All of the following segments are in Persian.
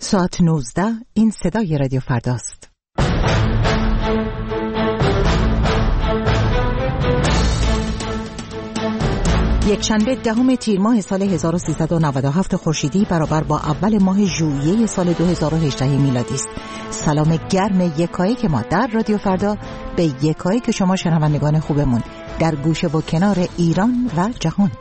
ساعت 19 این صدای رادیو فرداست. یکشنبه دهم تیر ماه سال 1397 خورشیدی برابر با اول ماه ژوئیه سال 2018 میلادی است. سلام گرم یکایک ما در رادیو فردا به یکایک شما شنوندگان خوبمون در گوشه و کنار ایران و جهان.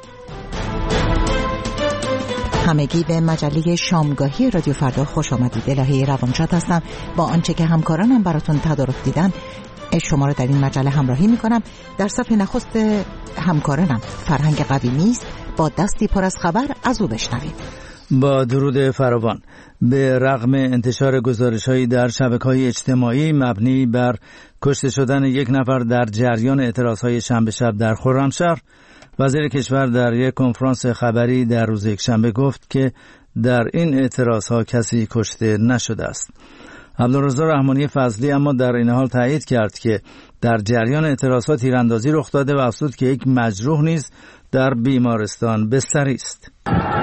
همگی به مجله شامگاهی رادیو فردا خوش آمدید. الهی روانشاد هستم. با آنچه که همکارانم براتون تدارک دیدن شما رو در این مجله همراهی میکنم. در صفحه نخست همکارانم فرهنگ قویمی است. با دستی پر از خبر از او بشنوید. با درود فراوان. به رغم انتشار گزارش‌هایی در شبکه‌های اجتماعی مبنی بر کشته شدن یک نفر در جریان اعتراض‌های شنبه شب در خرمشهر، وزیر کشور در یک کنفرانس خبری در روز یکشنبه گفت که در این اعتراض‌ها کسی کشته نشده است. عبدالرضا رحمانی فضلی اما در این حال تایید کرد که در جریان اعتراضات تیراندازی رخ داده و افزود که یک مجروح نیز در بیمارستان بستری است.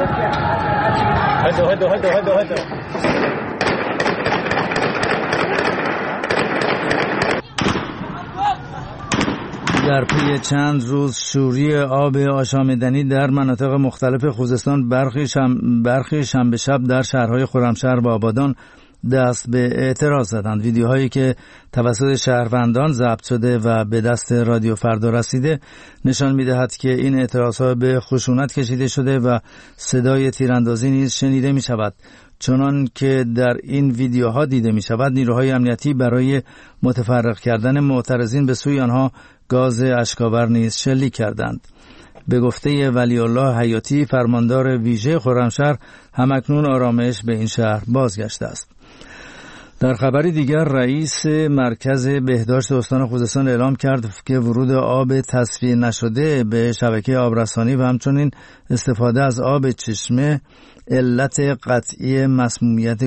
در پی چند روز شوری آب آشامیدنی در مناطق مختلف خوزستان برخی شنبه شب در شهرهای خرمشهر و آبادان دست به اعتراض زدند. ویدیوهایی که توسط شهروندان ضبط شده و به دست رادیو فردا رسیده نشان می‌دهد که این اعتراضها به خشونت کشیده شده و صدای تیراندازی نیز شنیده می‌شود. چنان که در این ویدیوها دیده می‌شود نیروهای امنیتی برای متفرق کردن معترضین به سوی آنها گاز اشک‌آور نیز شلیک کردند. به گفته ولی الله حیاتی فرماندار ویژه خرمشهر، همکنون آرامش به این شهر بازگشته است. در خبری دیگر رئیس مرکز بهداشت استان خوزستان اعلام کرد که ورود آب تصفیه نشده به شبکه آبرسانی و همچنین استفاده از آب چشمه علت قطعی مسمومیت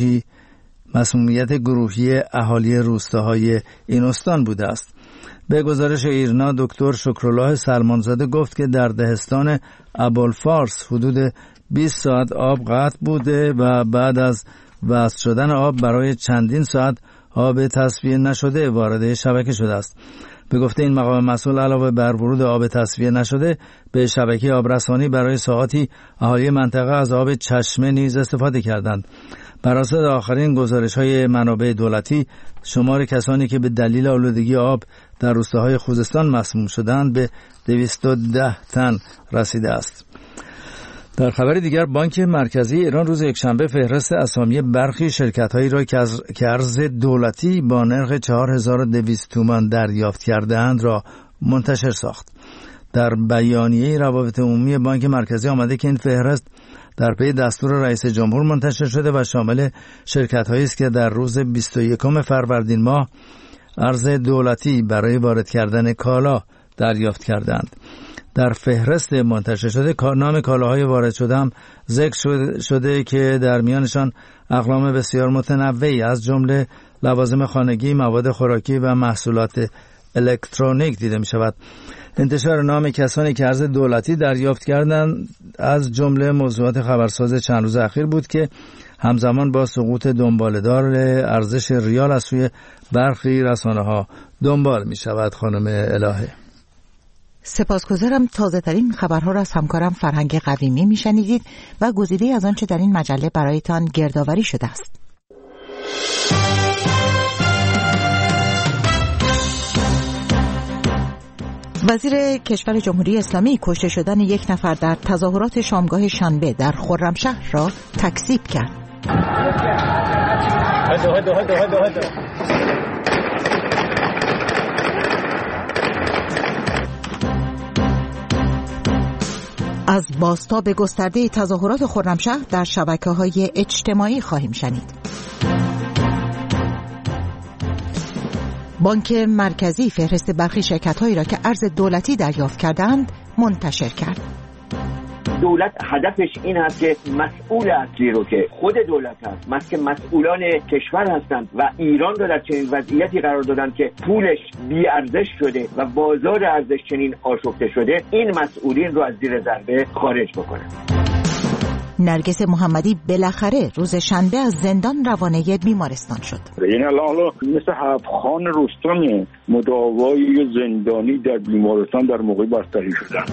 گروهی اهالی روستاهای این استان بوده است. به گزارش ایرنا دکتر شکرالله سلمانزاده گفت که در دهستان ابوالفارس حدود 20 ساعت آب قطع بوده و بعد از وصل شدن آب برای چندین ساعت آب تصفیه نشده وارد شبکه شده است. به گفته این مقام مسئول علاوه بر ورود آب تصفیه نشده به شبکه آبرسانی برای ساعاتی اهالی منطقه از آب چشمه نیز استفاده کردند. بر اساس آخرین گزارش‌های منابع دولتی شمار کسانی که به دلیل آلودگی آب در روستاهای خوزستان مسموم شدند به 210 تن رسیده است. در خبر دیگر بانک مرکزی ایران روز یکشنبه فهرست اسامی برخی شرکت‌هایی را که ارز دولتی با نرخ 4200 تومان دریافت کرده‌اند را منتشر ساخت. در بیانیه روابط عمومی بانک مرکزی آمده که این فهرست در پی دستور رئیس جمهور منتشر شده و شامل شرکت‌هایی است که در روز 21 فروردین ماه ارز دولتی برای وارد کردن کالا دریافت کردند. در فهرست منتشر شده نام کالاهای وارد شده هم ذکر شده که در میانشان اقلام بسیار متنوعی از جمله لوازم خانگی، مواد خوراکی و محصولات الکترونیک دیده می شود. انتشار نام کسانی که ارز دولتی دریافت کردند از جمله موضوعات خبرساز چند روز اخیر بود که همزمان با سقوط دنباله‌دار ارزش ریال از سوی برخی رسانه‌ها دنبال می شود. خانم الهه سپاسگزارم. تازه ترین خبرها را از همکارم فرهنگ قویمی می شنیدید و گزیده از آنچه در این مجله برایتان گردآوری شده است. وزیر کشور جمهوری اسلامی کشته شدن یک نفر در تظاهرات شامگاه شنبه در خرمشهر را تکذیب کرد. از بازتاب گسترده تظاهرات خرمشهر در شبکه‌های اجتماعی خواهیم شنید. بانک مرکزی فهرست برخی شرکت‌هایی را که ارز دولتی دریافت کردند منتشر کرد. دولت هدفش این هست که مسئول اصلی رو که خود دولت هست، که مسئولان کشور هستند و ایران رو در چنین وضعیتی قرار دادن که پولش بی ارزش شده و بازار ارزش چنین آشفته شده، این مسئولین رو از زیر ضربه خارج بکنن. نرگس محمدی بالاخره روز شنبه از زندان روانه بیمارستان شد. یعنی الان مثل حبخان رستم مداوای زندانی در بیمارستان در موقع بستری شدن.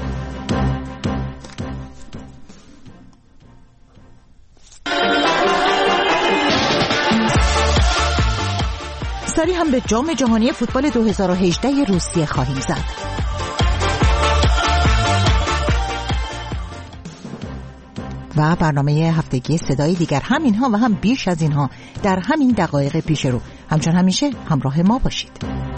سری هم به جام جهانی فوتبال 2018 روسیه خواهیم زد. و برنامه هفتگی صدای دیگر، همینها و هم بیش از اینها در همین دقایق پیش رو. همچون همیشه همراه ما باشید.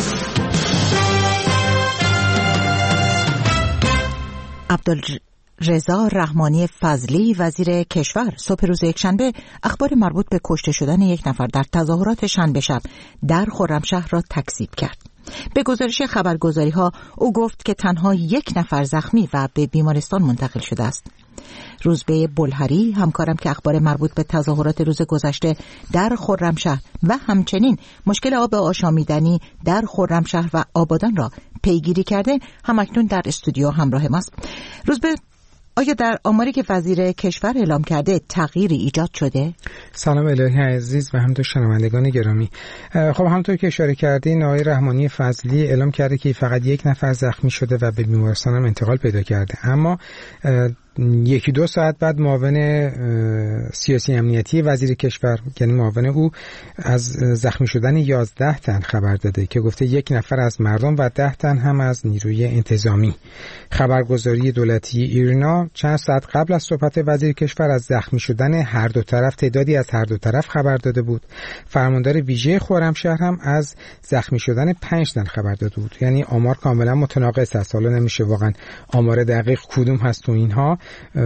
عبدالرضا رحمانی فضلی وزیر کشور صبح روز یکشنبه اخبار مربوط به کشته شدن یک نفر در تظاهرات شنبه شب در خرمشهر را تکذیب کرد. به گزارش خبرگزاری‌ها او گفت که تنها یک نفر زخمی و به بیمارستان منتقل شده است. روزبه بلهری همکارم که اخبار مربوط به تظاهرات روز گذشته در خرمشهر و همچنین مشکل آب آشامیدنی در خرمشهر و آبادان را پیگیری کرده همکنون در استودیو همراه ماست. روزبه، آیا در آماری که وزیر کشور اعلام کرده تغییری ایجاد شده؟ سلام الهی عزیز و همینطور شنوندگان گرامی. خب همونطور که اشاره کردین، آقای رحمانی فضلی اعلام کرده که فقط یک نفر زخمی شده و به بیمارستان هم انتقال پیدا کرده، اما یکی دو ساعت بعد معاون سیاسی امنیتی وزیر کشور یعنی معاون او از زخمی شدن 11 تن خبر داده که گفته یک نفر از مردم و 10 تن هم از نیروی انتظامی. خبرگزاری دولتی ایرنا چند ساعت قبل از صحبت وزیر کشور از زخمی شدن هر دو طرف، تعدادی از هر دو طرف خبر داده بود. فرماندار ویژه خرمشهر هم از زخمی شدن 5 تن خبر داده بود. یعنی آمار کاملا متناقض است. حالا نمیشه واقعا آمار دقیق کدوم هست تو اینها،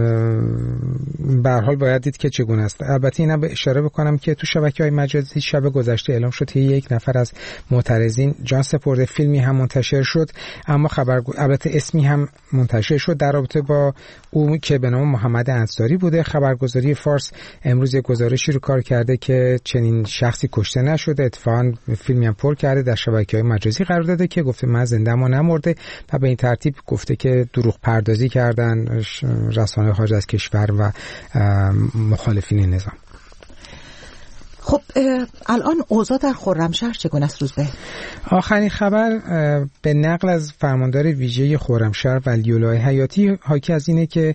به هر حال باید دید که چگونه است. البته اینا به اشاره بکنم که تو شبکه‌های مجازی شب گذشته اعلام شد که یک نفر از معترضین جان سپرده، فیلمی هم منتشر شد، اما البته اسمی هم منتشر شد در رابطه با او که به نام محمد انصاری بوده. خبرگزاری فارس امروز یک گزارشی رو کار کرده که چنین شخصی کشته نشده، اتفاقا فیلمی هم پر کرده در شبکه‌های مجازی قرار داده که گفته من زنده ما نمرده و به این ترتیب گفته که دروغ پردازی کردن رسانه خارج از کشور و مخالفین نظام. خب الان اوضاع در خرمشهر چگونه است روزبه؟ آخرین خبر به نقل از فرماندار ویژه خرمشهر ولی‌الله حیاتی حاکی از اینه که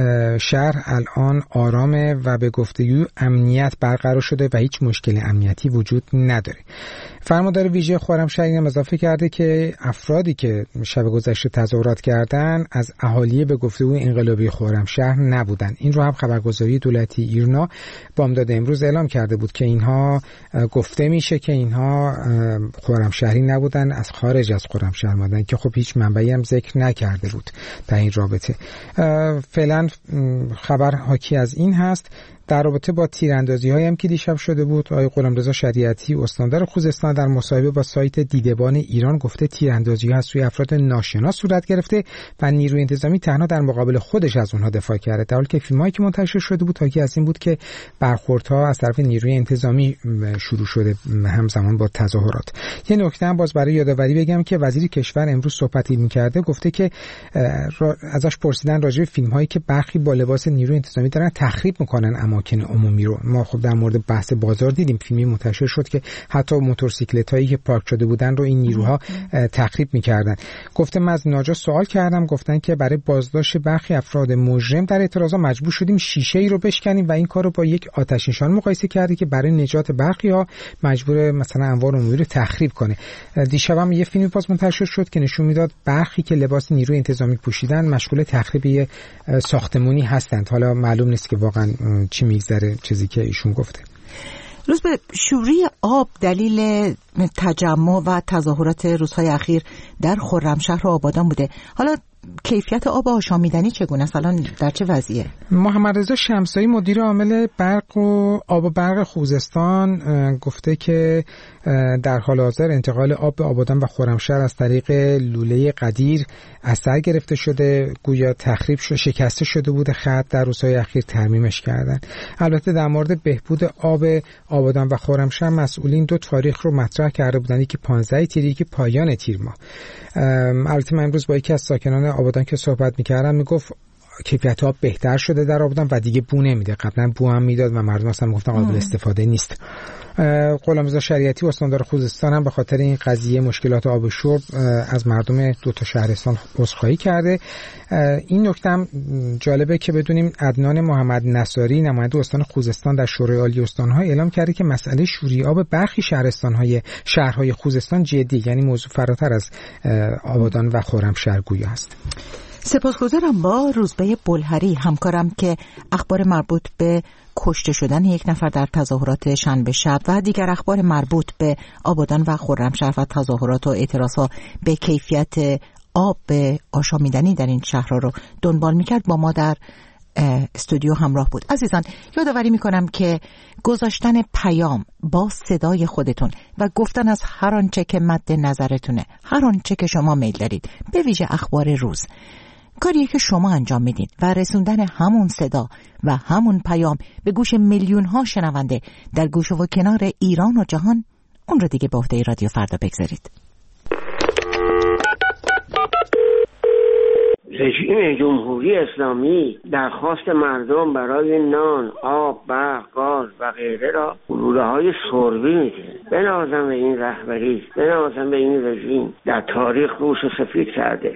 شهر الان آرامه و به گفتگو امنیت برقرار شده و هیچ مشکل امنیتی وجود نداره. فرماندار ویژه خرمشهر اینم اضافه کرده که افرادی که شب گذشته تظاهرات کردن از اهالی به گفتگو انقلابی خرمشهر نبودن. این رو هم خبرگزاری دولتی ایرنا بامداد امروز اعلام کرده بود که اینها گفته میشه که اینها خرمشهری نبودن، از خارج از خرمشهر اومدن که خب هیچ منبعی هم ذکر نکرده بود در این رابطه. فعلا خبر حاکی از این هست. در رابطه با تیراندازی‌هایی هم که دیشب شده بود، آقای غلامرضا شریعتی استاندار خوزستان در مصاحبه با سایت دیدبان ایران گفته تیراندازی‌ها از سوی افراد ناشناس صورت گرفته و نیروی انتظامی تنها در مقابل خودش از اونها دفاع کرده، در حالی که فیلمایی که منتشر شده بود حاکی از این بود که برخوردها از طرف نیروی انتظامی شروع شده همزمان با تظاهرات. یه نکته هم باز برای یادآوری بگم که وزیر کشور امروز صحبتی می‌کرده، گفته که ازش پرسیدن راجع به فیلم‌هایی که برخی با لباس نیروی انتظامی دارن تخریب می‌کنن اماکن عمومی رو. ما خب در مورد بحث بازار دیدیم، فیلمی منتشر شد که حتی موتورسیکلتایی که پارک شده بودن رو این نیروها تخریب می‌کردن. گفته من از ناجا سوال کردم، گفتن که برای بازداشت برخی افراد مجرم در اعتراضات مجبور شدیم شیشه‌ای رو بشکنیم و این کارو با یک آتش نشان مقایسه کرده که برای نجات برخی‌ها مجبور مثلا انوار عمومی رو تخریب کنه. دیشب هم یه فیلمی باز منتشر شد که نشون میداد برخی که لباس نیروی انتظامی پوشیدن مشغول تخریب ساختمانی هستند. حالا معلوم نیست که واقعا چی میگذره، چیزی که ایشون گفته. روز به شوری آب دلیل تجمع و تظاهرات روزهای اخیر در خرمشهر و آبادان بوده. حالا کیفیت آب آشامیدنی چگونه است؟ الان در چه وضعیه؟ محمد رضا شمسایی مدیر عامل برق و آب و برق خوزستان گفته که در حال حاضر انتقال آب به آبادان و خرمشهر از طریق لوله قدیر از سر گرفته شده، گویا تخریب شده، شکسته شده بوده خط، در روزهای اخیر ترمیمش کردن. البته در مورد بهبود آب آبادان و خرمشهر مسئولین دو تاریخ رو مطرح کرده بودن، یکی 15 تیر، یکی پایان تیر ماه. البته من امروز با یکی از ساکنان آبادان که صحبت می‌کردم میگفت کیفیت آب بهتر شده در آبادان و دیگه بو نمیده. قبلا بو هم میداد و مردم اصلا گفتن قابل استفاده نیست. غلامرضا شریعتی استاندار خوزستان هم به خاطر این قضیه مشکلات آب شرب از مردم 2 تا شهرستان عذرخواهی کرده. این نکته هم جالبه که بدونیم عدنان محمد نصاری نماینده استان خوزستان در شورای عالی استان‌ها اعلام کرده که مسئله شوری آب برخی شهرهای خوزستان جدی، یعنی موضوع فراتر از آبادان و خرمشهر گویا است. سپاسگزارم با روزبه بلهری همکارم که اخبار مربوط به کشته شدن یک نفر در تظاهرات شنبه شب و دیگر اخبار مربوط به آبادان و خرمشهر و تظاهرات و اعتراضها به کیفیت آب آشامیدنی در این شهرها رو دنبال میکرد با ما در استودیو همراه بود. عزیزان یادآوری میکنم که گذاشتن پیام با صدای خودتون و گفتن از هر آنچه که مد نظرتونه، هر آنچه که شما میل دارید، به ویژه اخبار روز، کاریه که شما انجام میدین و رسوندن همون صدا و همون پیام به گوش میلیون ها شنونده در گوش و کنار ایران و جهان، اون رو دیگه به عهده رادیو فردا بگذارید. رژیم جمهوری اسلامی درخواست مردم برای نان، آب، برق، گاز و غیره را گلوله‌های سربی میده. بنازم به این رهبری، بنازم به این رژیم، در تاریخ روش سفید کرده.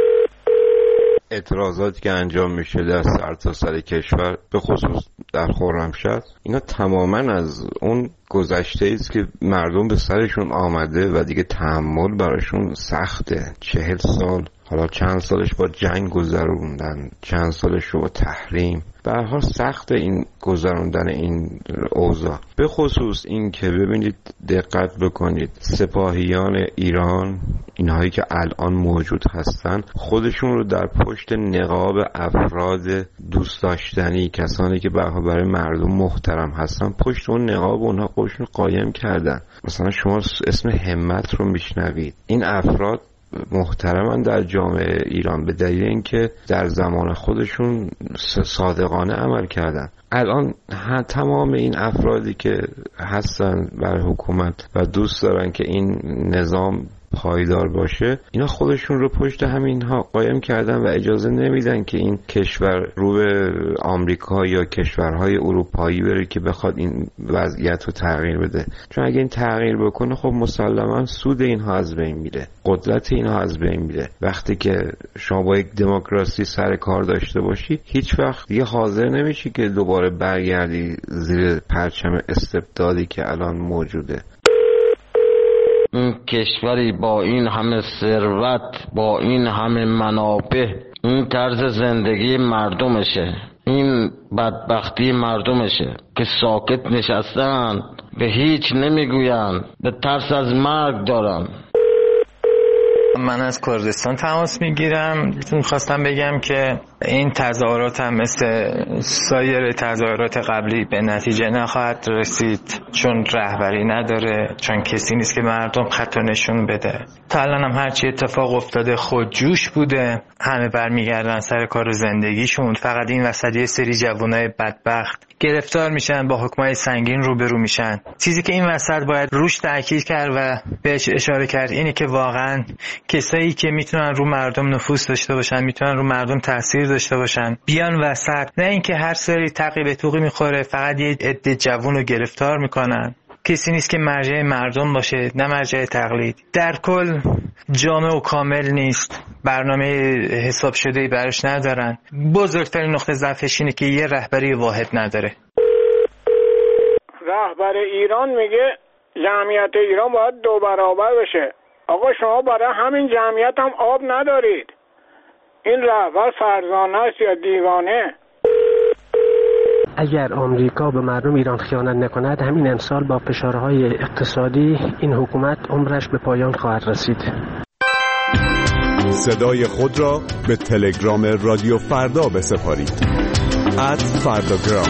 اعتراضاتی که انجام میشه در سرتاسر کشور، به خصوص در خرمشهر، اینا تماما از اون گذشته است که مردم به سرشون آمده و دیگه تحمل براشون سخته. 40 سال، حالا چند سالش با جنگ گذروندن، چند سالش با تحریم. به هر حال سخت این گذروندن این اوضاع. به خصوص این که ببینید، دقت بکنید، سپاهیان ایران، اینهایی که الان موجود هستن، خودشون رو در پشت نقاب افراد دوست داشتنی، کسانی که برای مردم محترم هستن، پشت اون نقاب اونها خودشون قایم کردن. مثلا شما اسم همت رو میشنوید. این افراد محترمن در جامعه ایران به دلیل اینکه در زمان خودشون صادقانه عمل کردن. الان تمام این افرادی که هستن برای حکومت و دوست دارن که این نظام پایدار باشه، اینا خودشون رو پشت همینها قایم کردن و اجازه نمیدن که این کشور رو به آمریکا یا کشورهای اروپایی بره که بخواد این وضعیت رو تغییر بده. چون اگه این تغییر بکنه، خب مسلما سود اینها از بین میره، قدرت اینها از بین میره. وقتی که شما با یک دموکراسی سر کار داشته باشی، هیچ وقت دیگه حاضر نمیشی که دوباره برگردی زیر پرچم استبدادی که الان موجوده. این کشوری با این همه ثروت، با این همه منابع، این طرز زندگی مردمشه، این بدبختی مردمشه که ساکت نشستن، به هیچ نمیگوین، به ترس از مرگ دارن. من از کردستان تماس میگیرم. خواستم بگم که این تظاهرات هم مثل سایر تظاهرات قبلی به نتیجه نخواهد رسید، چون رهبری نداره، چون کسی نیست که مردم خط نشون بده. تا الان هم هرچی اتفاق افتاده خودجوش بوده، همه برمیگردن سر کار زندگیشون. فقط این وسط یه سری جوانای بدبخت گرفتار میشن، با حکمای سنگین روبرو میشن. چیزی که این وسط باید روش تاکید کرد و بهش اشاره کرد اینه که واقعا کسایی که میتونن رو مردم نفوذ داشته باشن، میتونن رو مردم تاثیر داشته باشن، بیان وسط. نه اینکه هر سری تقی به توقی میخوره، فقط یه عده جوون رو گرفتار میکنن. کسی نیست که مرجع مردم باشه، نه مرجع تقلید. در کل جامع و کامل نیست، برنامه حساب شده‌ای براش ندارن. بزرگترین نقطه ضعفش اینه که یه رهبری واحد نداره. رهبر ایران میگه جمعیت ایران باید 2 برابر بشه. آقا شما برای همین جمعیت هم آب ندارید. این رهبر فرزانه است یا دیوانه؟ اگر آمریکا به مردم ایران خیانت نکند، همین امسال با فشارهای اقتصادی این حکومت عمرش به پایان خواهد رسید. صدای خود را به تلگرام رادیو فردا بسپارید. @فرداگرام.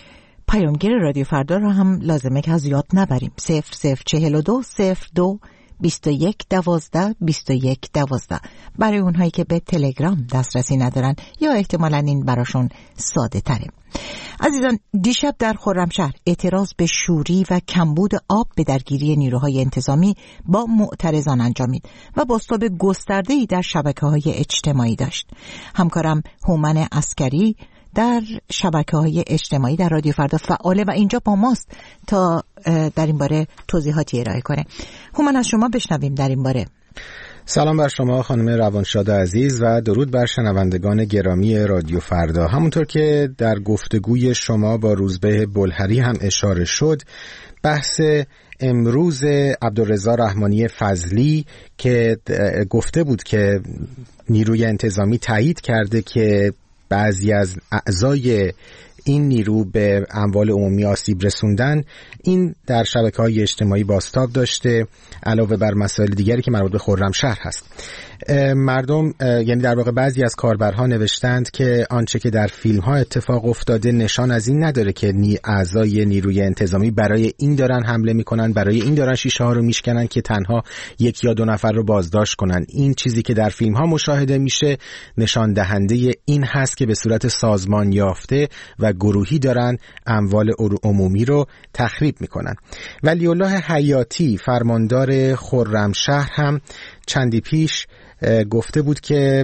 پیامگیر رادیو فردا را هم لازمه که از یاد نبریم. 0042 02 21 12 21 12. برای اونهایی که به تلگرام دسترسی ندارن یا احتمالاً این براشون ساده تره. عزیزان، دیشب در خرمشهر اعتراض به شوری و کمبود آب به درگیری نیروهای انتظامی با معترضان انجامید و بازتاب گسترده‌ای در شبکه‌های اجتماعی داشت. همکارم هومن عسکری در شبکه‌های اجتماعی در رادیو فردا فعاله و اینجا با ماست تا در این باره توضیحاتی ارائه کنه. هومن، از شما بشنویم در این باره. سلام بر شما خانم روانشاد عزیز و درود بر شنوندگان گرامی رادیو فردا. همونطور که در گفتگوی شما با روزبه بلهری هم اشاره شد، بحث امروز عبدالرضا رحمانی فضلی که گفته بود که نیروی انتظامی تایید کرده که بعضی از اعضای این نیرو به اموال عمومی آسیب رسوندن، این در شبکه‌های اجتماعی بازتاب داشته، علاوه بر مسائل دیگری که مربوط به خرمشهر هست. مردم، یعنی در واقع بعضی از کاربرها نوشتند که آنچه که در فیلم ها اتفاق افتاده نشان از این نداره که اعضای نیروی انتظامی برای این دارن حمله میکنن، برای این دارن شیشه ها رو میشکنن که تنها یک یا دو نفر رو بازداشت کنن. این چیزی که در فیلم ها مشاهده میشه نشان دهنده این هست که به صورت سازمان یافته و گروهی دارن اموال عمومی رو تخریب میکنن. ولی الله حیاتی فرماندار خرمشهر هم چندی پیش گفته بود که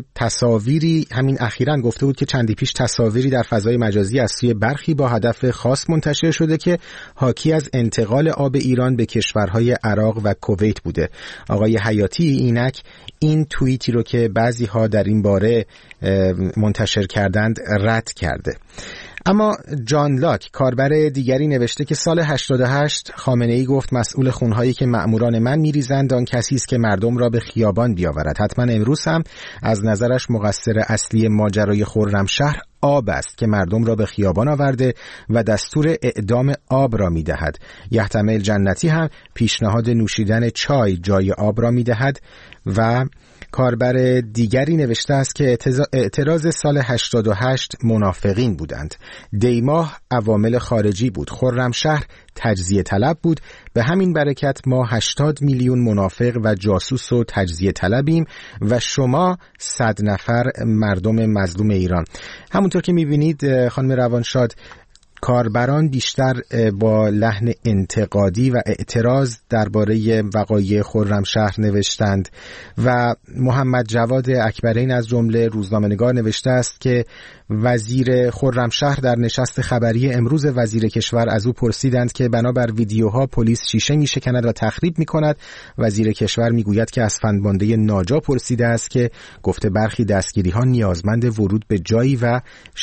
اخیراً گفته بود که چندی پیش تصاویری در فضای مجازی از سوی برخی با هدف خاص منتشر شده که حاکی از انتقال آب ایران به کشورهای عراق و کویت بوده. آقای حیاتی اینک این توییتی رو که بعضی ها در این باره منتشر کردند رد کرده. اما جان لاک کاربر دیگری نوشته که سال 88 خامنه‌ای گفت مسئول خونهایی که مأموران من میریزند آن کسی است که مردم را به خیابان بیاورد. حتما امروز هم از نظرش مقصر اصلی ماجرای خرمشهر آب است که مردم را به خیابان آورده و دستور اعدام آب را میدهد. یحتمل جنتی هم پیشنهاد نوشیدن چای جای آب را میدهد. و کاربر دیگری نوشته است که اعتراض سال 88 منافقین بودند. دیماه عوامل خارجی بود. خرمشهر تجزیه طلب بود. به همین برکت ما 80 میلیون منافق و جاسوس و تجزیه طلبیم و شما 100 نفر مردم مظلوم ایران. همونطور که میبینید خانم روانشاد، کاربران بیشتر با لحن انتقادی و اعتراض درباره وقایع خرمشهر نوشتند و محمد جواد اکبرین از جمله روزنامه‌نگار نوشته است که وزیر خرمشهر در نشست خبری امروز وزیر کشور از او پرسیدند که بنابر ویدیوها پلیس شیشه می‌شکند و تخریب می‌کند. وزیر کشور میگوید که از فنبانده ناجا پرسیده است که گفته برخی دستگیری‌ها نیازمند ورود به جایی و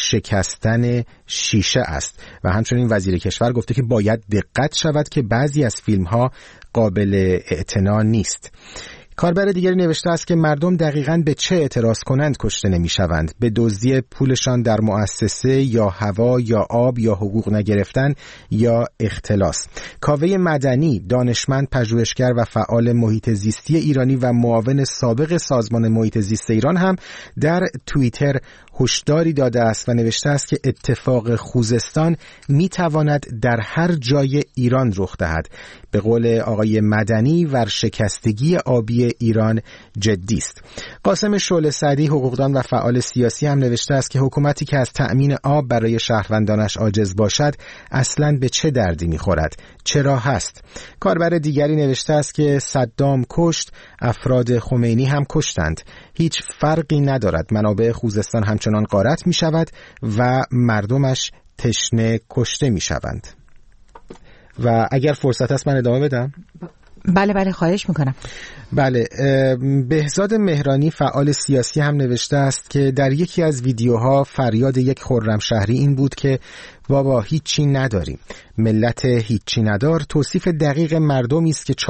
شکستن شیشه است. و همچنین وزیر کشور گفته که باید دقت شود که بعضی از فیلم‌ها قابل اعتنا نیست. کاربر دیگری نوشته است که مردم دقیقاً به چه اعتراض کنند کشته نمی‌شوند؟ به دزدی پولشان در مؤسسه یا هوا یا آب یا حقوق نگرفتن یا اختلاس. کاوه مدنی، دانشمند، پژوهشگر و فعال محیط زیستی ایرانی و معاون سابق سازمان محیط زیست ایران هم در توییتر هشداری داده است و نوشته است که اتفاق خوزستان میتواند در هر جای ایران رخ دهد. به قول آقای مدنی ورشکستگی آبی ایران جدی است. قاسم شعله سعدی، حقوقدان و فعال سیاسی هم نوشته است که حکومتی که از تأمین آب برای شهروندانش عاجز باشد اصلاً به چه دردی میخورد؟ چرا هست؟ کاربر دیگری نوشته است که صدام کشت، افراد خمینی هم کشتند. هیچ فرقی ندارد. منابع خوزستان همچنان غارت می شود و مردمش تشنه کشته می شوند. و اگر فرصت هست من ادامه بدم؟ بله خواهش میکنم. بله، بهزاد مهرانی فعال سیاسی هم نوشته است که در یکی از ویدیوها فریاد یک خرمشهری این بود که بابا هیچی نداریم. ملت هیچی ندار توصیف دقیق مردمی است که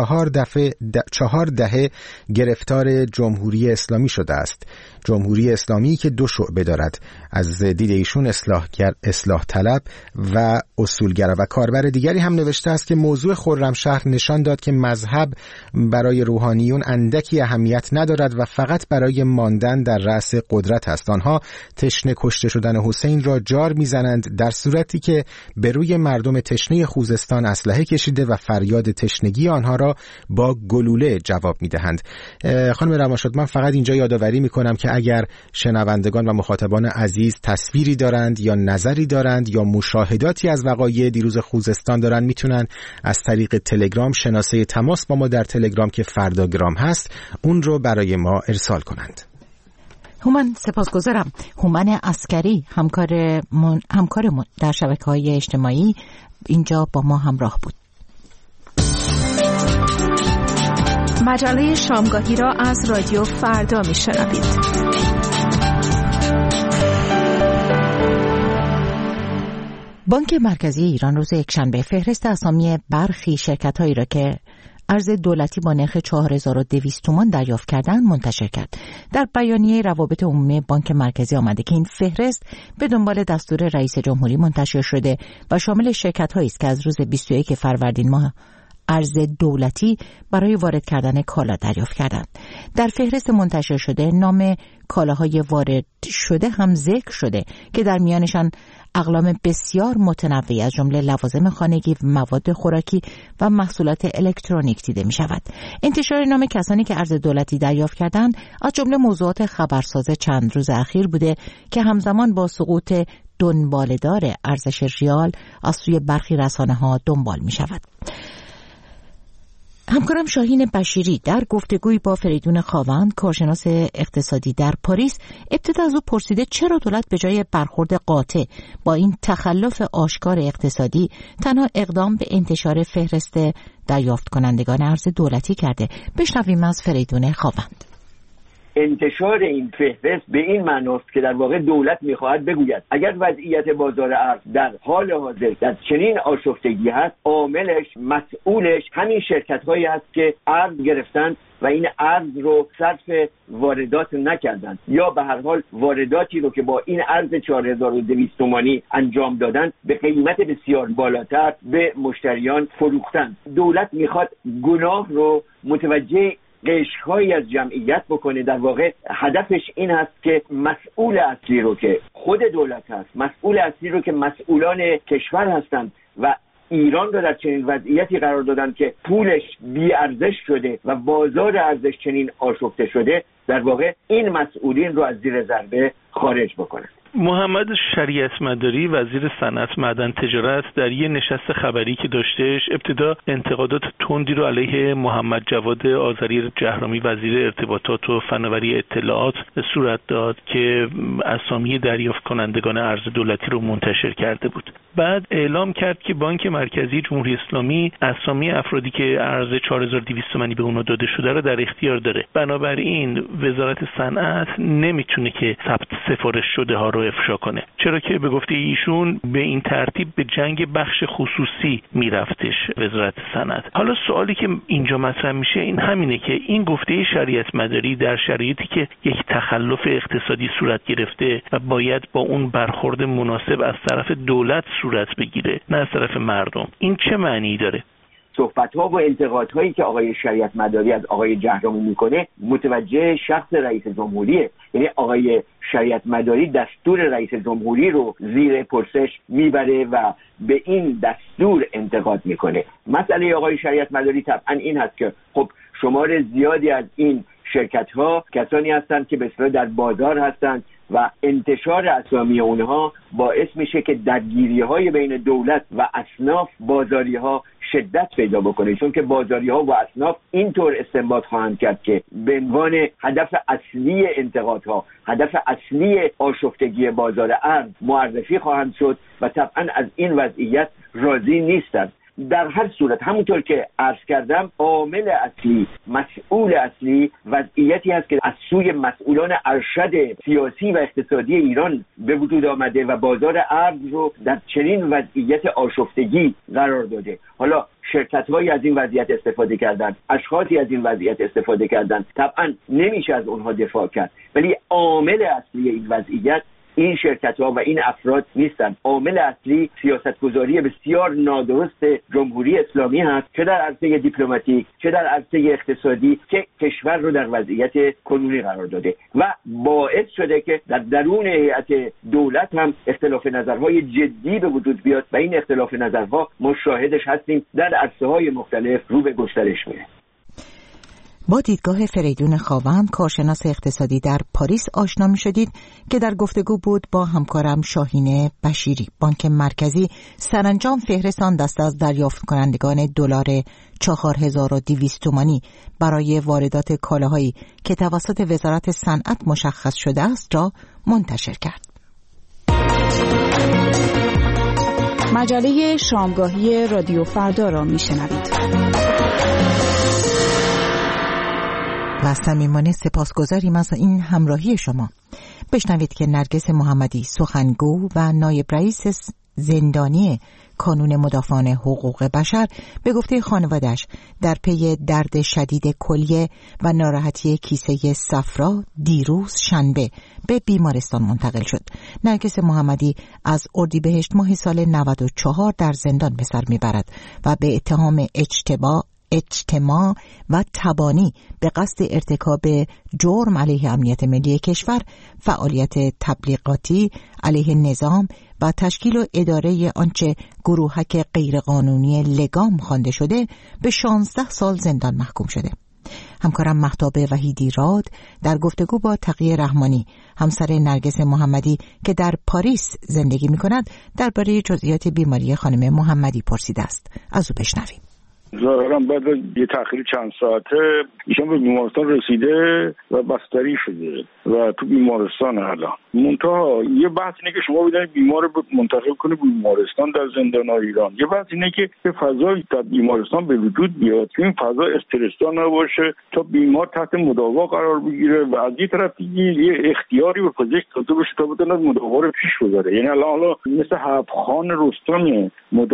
4 دهه گرفتار جمهوری اسلامی شده است. جمهوری اسلامی که 2 شعبه دارد، از دید ایشون اصلاح طلب و اصولگرا. و کاربر دیگری هم نوشته است که موضوع خرمشهر نشان داد که مذهب برای روحانیون اندکی اهمیت ندارد و فقط برای ماندن در رأس قدرت است. آنها تشنه کشته شدن حسین را جار میزنند در صورت دولتی که به روی مردم تشنه خوزستان اسلحه کشیده و فریاد تشنگی آنها را با گلوله جواب می‌دهند. خانم روانشاد، من فقط اینجا یادآوری می‌کنم که اگر شنوندگان و مخاطبان عزیز تصویری دارند یا نظری دارند یا مشاهداتی از وقایع دیروز خوزستان دارند، میتونن از طریق تلگرام شناسه تماس با ما در تلگرام که فرداگرام هست اون رو برای ما ارسال کنند. هومن سپاسگزارم. هومن عسکری همکارمون در شبکه‌های اجتماعی اینجا با ما همراه بود. مجله شامگاهی را از رادیو فردا میشنوید. بانک مرکزی ایران روز یکشنبه فهرست اسامی برخی شرکت‌هایی را که ارز دولتی با نرخ 4200 تومان دریافت کردن منتشر کرد. در بیانیه روابط عمومی بانک مرکزی آمده که این فهرست به دنبال دستور رئیس جمهوری منتشر شده و شامل شرکت‌هایی است که از روز 21 فروردین ماه ارز دولتی برای وارد کردن کالا دریافت کردند. در فهرست منتشر شده نام کالاهای وارد شده هم ذکر شده که در میانشان اقلام بسیار متنوعی از جمله لوازم خانگی، مواد خوراکی و محصولات الکترونیک دیده می شود. انتشار نام کسانی که ارز دولتی دریافت کردند از جمله موضوعات خبرساز چند روز اخیر بوده که همزمان با سقوط دنباله‌دار ارزش ریال از سوی برخی رسانه‌ها دنبال می شود. همکارم شاهین بشیری در گفتگوی با فریدون خاوند، کارشناس اقتصادی در پاریس، ابتدا از او پرسیده چرا دولت به جای برخورد قاطع با این تخلف آشکار اقتصادی تنها اقدام به انتشار فهرست دریافت کنندگان ارز دولتی کرده. بشنویم از فریدون خاوند. انتشار این فهرست به این معناست که در واقع دولت میخواهد بگوید اگر وضعیت بازار ارز در حال حاضر در چنین آشفتگی هست، عاملش، مسئولش همین شرکت‌هایی است که ارز گرفتن و این ارز رو صرف واردات نکردن یا به هر حال وارداتی رو که با این ارز 4200 تومانی انجام دادن به قیمت بسیار بالاتر به مشتریان فروختن. دولت میخواد گناه رو متوجه قشرهایی از جمعیت بکنه. در واقع هدفش این هست که مسئول اصلی رو که خود دولت هست، مسئول اصلی رو که مسئولان کشور هستند و ایران رو در چنین وضعیتی قرار دادن که پولش بی ارزش شده و بازار ارزش چنین آشفته شده، در واقع این مسئولین رو از زیر ضربه خارج بکنن. محمد شریعت مداری وزیر صنعت، معدن، تجارت در یه نشست خبری که داشتهش ابتدا انتقادات تندی رو علیه محمد جواد آذری جهرامی وزیر ارتباطات و فناوری اطلاعات صورت داد که اسامی دریافت کنندگان ارز دولتی رو منتشر کرده بود. بعد اعلام کرد که بانک مرکزی جمهوری اسلامی اسامی افرادی که ارز 4200 تومانی به اونها داده شده رو در اختیار داره. بنابراین وزارت صنعت نمیتونه که ثبت سفارش شده ها رو افشا کنه، چرا که به گفته ایشون به این ترتیب به جنگ بخش خصوصی میرفتش وزارت صنعت. حالا سوالی که اینجا مطرح میشه این همینه که این گفته شریعت مداری در شرایطی که یک تخلف اقتصادی صورت گرفته و باید با اون برخورد مناسب از طرف دولت صورت بگیره نه از طرف مردم، این چه معنی داره؟ صحبت‌ها و انتقادهایی که آقای شریعت مداری از آقای جهرامی میکنه متوجه شخص رئیس جمهوریه. یعنی آقای شریعت مداری دستور رئیس جمهوری رو زیر پرسش میبره و به این دستور انتقاد میکنه. مسئله آقای شریعت مداری طبعا این هست که خب شمار زیادی از این شرکت‌ها کسانی هستند که به اصطلاح در بازار هستند و انتشار اسامی اونها باعث میشه که درگیری‌های بین دولت و اصناف بازاری‌ها شدت پیدا بکنه، چون که بازاری‌ها و اصناف اینطور استنباط خواهند کرد که به عنوان هدف اصلی انتقادها، هدف اصلی آشفتگی بازار ارز معرفی خواهند شد و طبعا از این وضعیت راضی نیستند. در هر صورت همونطور که عرض کردم عامل اصلی، مسئول اصلی وضعیتی هست که از سوی مسئولان ارشد سیاسی و اقتصادی ایران به وجود آمده و بازار ارز رو در چنین وضعیت آشفتگی قرار داده. حالا شرکت‌هایی از این وضعیت استفاده کردن، اشخاصی از این وضعیت استفاده کردن، طبعا نمیشه از اونها دفاع کرد، ولی عامل اصلی این وضعیت این شرکت‌ها و این افراد نیستن. عامل اصلی سیاست‌گذاری بسیار نادرست جمهوری اسلامی هست، چه در عرصه دیپلماتیک چه در عرصه اقتصادی، که کشور رو در وضعیت کنونی قرار داده و باعث شده که در درون هیئت دولت هم اختلاف نظرهای جدی به وجود بیاد و این اختلاف نظرها ما شاهدش هستیم در عرصه‌های مختلف رو به گسترش میره. با دیدگاه فریدون خاوند، کارشناس اقتصادی در پاریس آشنا می شدید که در گفتگو بود با همکارم شاهین بشیری. بانک مرکزی سرانجام فهرست آن دسته از دریافت کنندگان دلار 4200 تومانی برای واردات کالاهایی که توسط وزارت صنعت مشخص شده است را منتشر کرد. مجله شامگاهی رادیو فردا را می شنوید. و صمیمانه سپاسگزاریم از این همراهی شما. بشنوید که نرگس محمدی، سخنگو و نایب رئیس زندانی کانون مدافعان حقوق بشر، به گفته خانواده‌اش در پی درد شدید کلیه و ناراحتی کیسه صفرا دیروز شنبه به بیمارستان منتقل شد. نرگس محمدی از اردیبهشت ماه سال 94 در زندان به سر میبرد و به اتهام اجتماع و تبانی به قصد ارتکاب جرم علیه امنیت ملی کشور، فعالیت تبلیغاتی علیه نظام و تشکیل و اداره آنچه گروهک غیرقانونی لگام خوانده شده به 16 سال زندان محکوم شده. همکارم مهتاب وحیدی راد در گفتگو با تقی رحمانی، همسر نرگس محمدی که در پاریس زندگی می کند، درباره جزئیات بیماری خانم محمدی پرسیده است. از او بشنویم. ظاهرا بعد از یه تأخیر چند ساعته ایشان به بیمارستان رسیده و بستری شده و تو بیمارستان الان. منتها یه بحث اینه که شما بدونید بیمار رو منتقل کنید بیمارستان در زندان‌های ایران. یه بحث اینه که فضای در بیمارستان به وجود بیاد که این فضا استرس‌زا نباشه تا بیمار تحت مداوا قرار بگیره و از یه طرف یه اختیاری به پزشک داده بشه تا بتونه مداوا رو پیش ببره. یعنی الان مثل حبخان رستم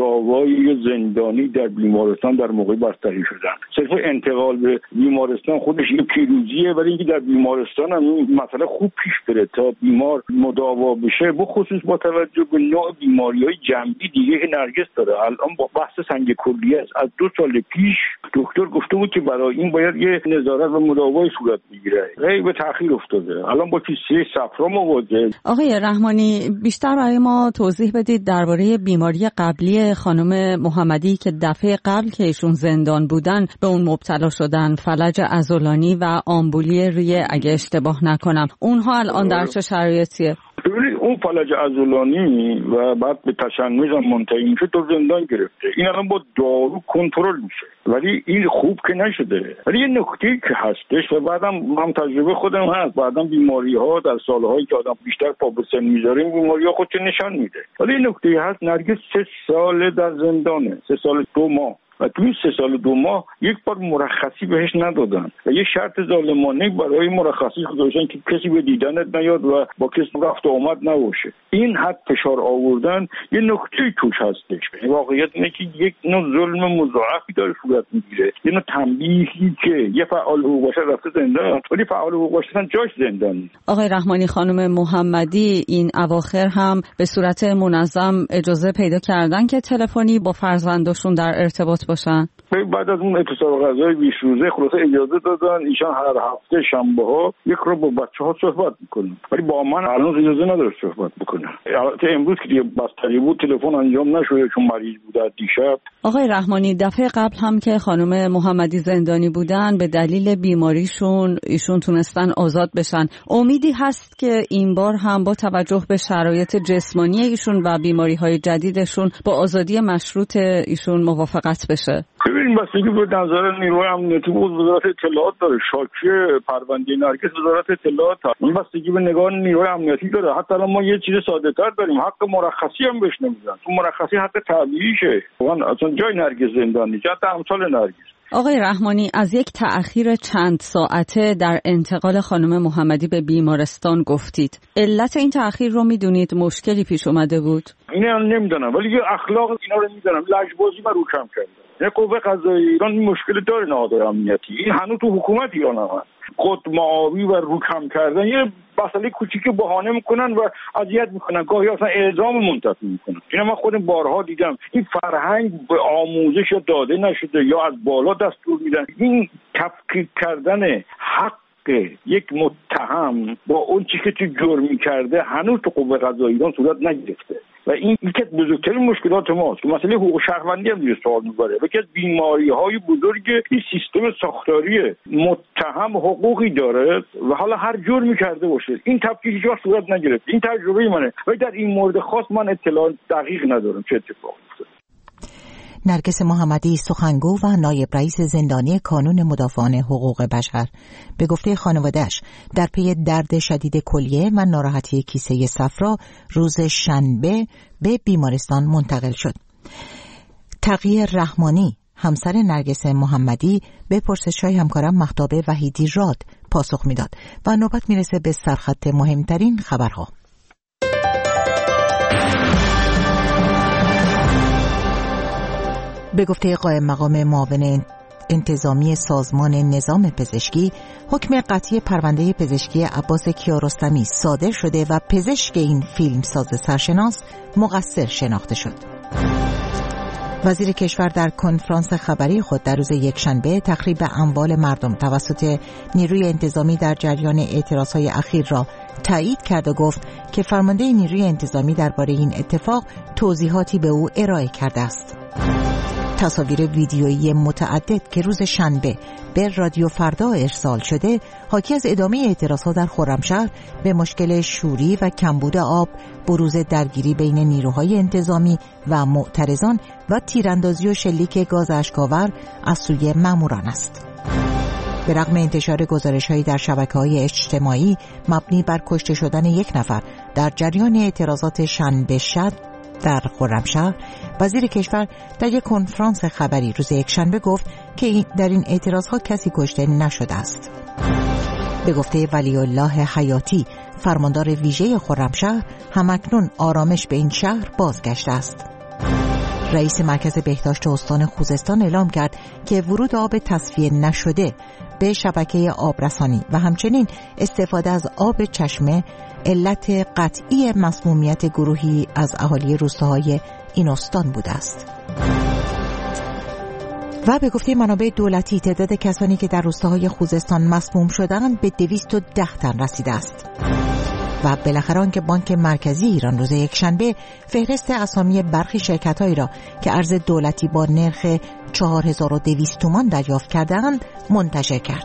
مداوای زندانی در بیمارستان در موقع بستری شدن. صرف انتقال به بیمارستان خودش یه پیروزیه، ولی اینکه در بیمارستان هم این مسئله خوب پیش بره تا بیمار مداوا بشه، به خصوص با توجه به نوع بیماری‌های جنبی دیگه که نرگس داره. الان با بحث سنگ کلیه است. از 2 سال پیش دکتر گفته بود که برای این باید یه نظارت و مداوای صورت بگیره. خیلی به تأخیر افتاده. الان با کیسه صفرا مواجهه. آقای رحمانی، بیشتر برای ما توضیح بدید درباره بیماری قبلی خانم محمدی که دفعه قبل که ایشون زندان بودن به اون مبتلا شدن، فلج عضلانی و آمبولی ریه اگه اشتباه نکنم. اونها الان در چه شرایطیه؟ اون فلج عضلانی و بعد به تشنج هم منتهی میشه تو زندان گرفته. این الان با دارو کنترل میشه، ولی این خوب که نشده. ولی یه نکته‌ای که هستش و بعدم هم تجربه خودم هست، بعدم بیماری‌ها در سال‌هایی که آدم بیشتر پا به سن میذاره این بیماری‌ها خودش نشان میده. ولی یه نکته‌ای هست، نرگس 3 سال در زندانه، 3 سال 2 ماه و توی 3 سال 2 ماه یک بار مرخصی بهش ندادن و یه شرط ظالمانه برای مرخصی گذاشتن که کسی به دیدنت نیاد و با کسی رفت و آمد نباشه. این حد فشار آوردن یه نکته توش هستش. واقعیت اینه که یک نوع ظلم مضاعفی داره صورت میگیره، یه نوع تنبیهی که یه فعال حقوق بشر رفته زندان ولی فعال حقوق بشر جاش زندان. آقای رحمانی، خانم محمدی این اواخر هم به صورت منظم اجازه پیدا کردن که تلفنی با فرزندشون در ارتباط باشن. بعد از اون اعتصاب غذای 20 روزه خلاصه اجازه دادن ایشان هر هفته شنبه‌ها یک رو با بچه‌ها صحبت میکنن، ولی با من الان اجازه نداره صحبت بکنن. البته امروز که دیگه بستری بود تلفن انجام نشد چون مریض بود دیشب. آقای رحمانی، دفعه قبل هم که خانم محمدی زندانی بودن به دلیل بیماریشون ایشون تونستن آزاد بشن. امیدی هست که این بار هم با توجه به شرایط جسمانی ایشون و بیماری‌های جدیدشون با آزادی مشروط ایشون موافقت بشه؟ ببینیم بستگی به نظر نیروی امنیتی بود، وزارت اطلاعات داره، شاکی پرونده نرگس وزارت اطلاعات هست. این بستگی به نگاه نیروی امنیتی داره. حتی الان ما یه چیز ساده تر داریم، حق مرخصی هم بهش نمیدن. تو مرخصی حق طبیعیشه. اصلا جای نرگس زندان نیست، حتی امثال نرگس. آقای رحمانی، از یک تأخیر چند ساعته در انتقال خانم محمدی به بیمارستان گفتید. علت این تأخیر رو میدونید؟ مشکلی پیش اومده بود؟ اینو نمیدونم، ولی یه اخلاق اینا رو میدونم. لجبازی من رو کم کردم. قوه قضاییه ایران این مشکل داره، نهادهای امنیتی. این هنوز تو حکومت ایران هم هست. قطب آبی و روکم کردن یه مسئله کوچیکی بهانه میکنن و اذیت میکنن، گاهی اصلا اعدام منتفی میکنن. اینا من خودم بارها دیدم. این فرهنگ به آموزش داده نشده یا از بالا دستور میدن. این تفکیک کردن حق یک متهم با اون چیزی که تو جرمی کرده هنوز تو قوه قضاییه ایران صورت نگرفته و این یکی از بزرگترین مشکلات ماست. مسئله حقوق شهروندی هم سوال میبره. یکی از بیماری‌های بزرگ این سیستم ساختاریه. متهم حقوقی داره و حالا هر جرمی کرده باشه این تفکیک هیچ وقت صورت نگرفته. این تجربه منه و در این مورد خاص من اطلاع دقیق ندارم چه اتفاقی افتاده. نرگس محمدی سخنگو و نایب رئیس زندانی کانون مدافعان حقوق بشر به گفته خانواده‌اش در پی درد شدید کلیه و ناراحتی کیسه صفرا روز شنبه به بیمارستان منتقل شد. تقی رحمانی همسر نرگس محمدی به پرسش‌های همکارم مهتاب وحیدی راد پاسخ میداد و نوبت میرسه به سرخط مهمترین خبرها. به گفته قائم مقام معاون انتظامی سازمان نظام پزشکی، حکم قطعی پرونده پزشکی عباس کیارستمی صادر شده و پزشک این فیلمساز سرشناس مقصر شناخته شد. وزیر کشور در کنفرانس خبری خود در روز یکشنبه تخریب اموال مردم توسط نیروی انتظامی در جریان اعتراضهای اخیر را تایید کرد و گفت که فرمانده نیروی انتظامی درباره این اتفاق توضیحاتی به او ارائه کرده است. تصاویر ویدیویی متعدد که روز شنبه به رادیو فردا ارسال شده حاکی از ادامه اعتراضات در خرمشهر به مشکل شوری و کمبود آب، بروز درگیری بین نیروهای انتظامی و معترضان و تیراندازی و شلیک گاز اشک‌آور از سوی ماموران است. به رغم انتشار گزارش‌هایی در شبکه‌های اجتماعی مبنی بر کشته شدن یک نفر در جریان اعتراضات شنبه شب در خرمشهر، وزیر کشور در یک کنفرانس خبری روز یکشنبه گفت که در این اعتراضها کسی کشته نشده است. به گفته ولی الله حیاتی، فرماندار ویژه خرمشهر، همکنون آرامش به این شهر بازگشته است. رئیس مرکز بهداشت استان خوزستان اعلام کرد که ورود آب تصفیه نشده به شبکه آبرسانی و همچنین استفاده از آب چشمه علت قطعی مسمومیت گروهی از اهالی روستاهای این استان بوده است. و به گفته منابع دولتی تعداد کسانی که در روستاهای خوزستان مسموم شدند به 210 تن رسیده است. و بالاخره آنکه بانک مرکزی ایران روز یکشنبه فهرست اسامی برخی شرکت‌هایی را که ارز دولتی با نرخ 4200 تومان دریافت کرده‌اند منتشر کرد.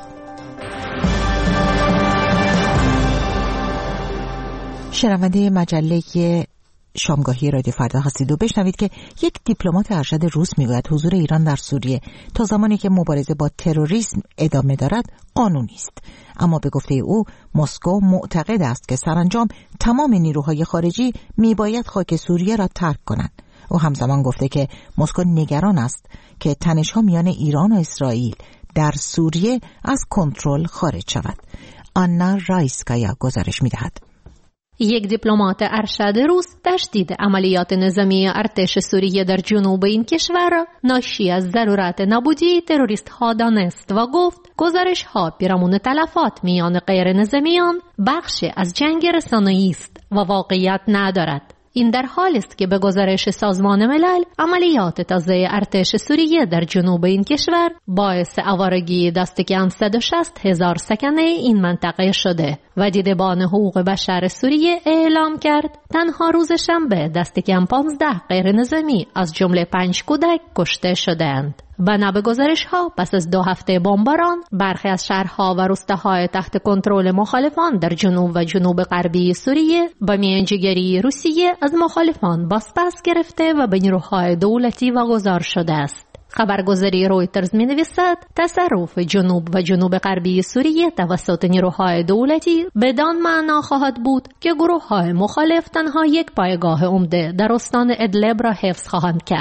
شنونده مجله شامگاهی رادیو فردا هستید و بشنوید که یک دیپلمات ارشد روس میگوید حضور ایران در سوریه تا زمانی که مبارزه با تروریسم ادامه دارد قانونی است. اما به گفته او مسکو معتقد است که سرانجام تمام نیروهای خارجی میباید خاک سوریه را ترک کنند. او همزمان گفته که مسکو نگران است که تنش‌ها میان ایران و اسرائیل در سوریه از کنترل خارج شود. آنا رایسکایا گزارش میدهد. یک دیپلمات ارشد روس تشدید عملیات نظامی ارتش سوریه در جنوب این کشور را ناشی از ضرورت نابودی تروریست ها دانست و گفت گزارش ها پیرامون تلفات میان غیر نظامیان بخشی از جنگ رسانه‌ای است و واقعیت ندارد. این در حالی است که به گزارش سازمان ملل عملیات تازه ارتش سوریه در جنوب این کشور باعث آوارگی دست کم 160,000 سکنه این منطقه شده و دیدبان حقوق بشر سوریه اعلام کرد تنها روز شنبه دست کم 15 غیر نظامی از جمله 5 کودک کشته شدند. بنا به گزارش ها پس از 2 هفته بمباران برخی از شهرها و روستاهای تحت کنترل مخالفان در جنوب و جنوب غربی سوریه با میانجیگری روسیه از مخالفان بازپس گرفته و به نیروهای دولتی واگذار شده است. خبرگزاری رویترز می نویسد تصرف جنوب و جنوب غربی سوریه توسط نیروهای دولتی بدان معنا خواهد بود که گروه‌های مخالف تنها یک پایگاه عمده در استان ادلب را حفظ خواهند کرد.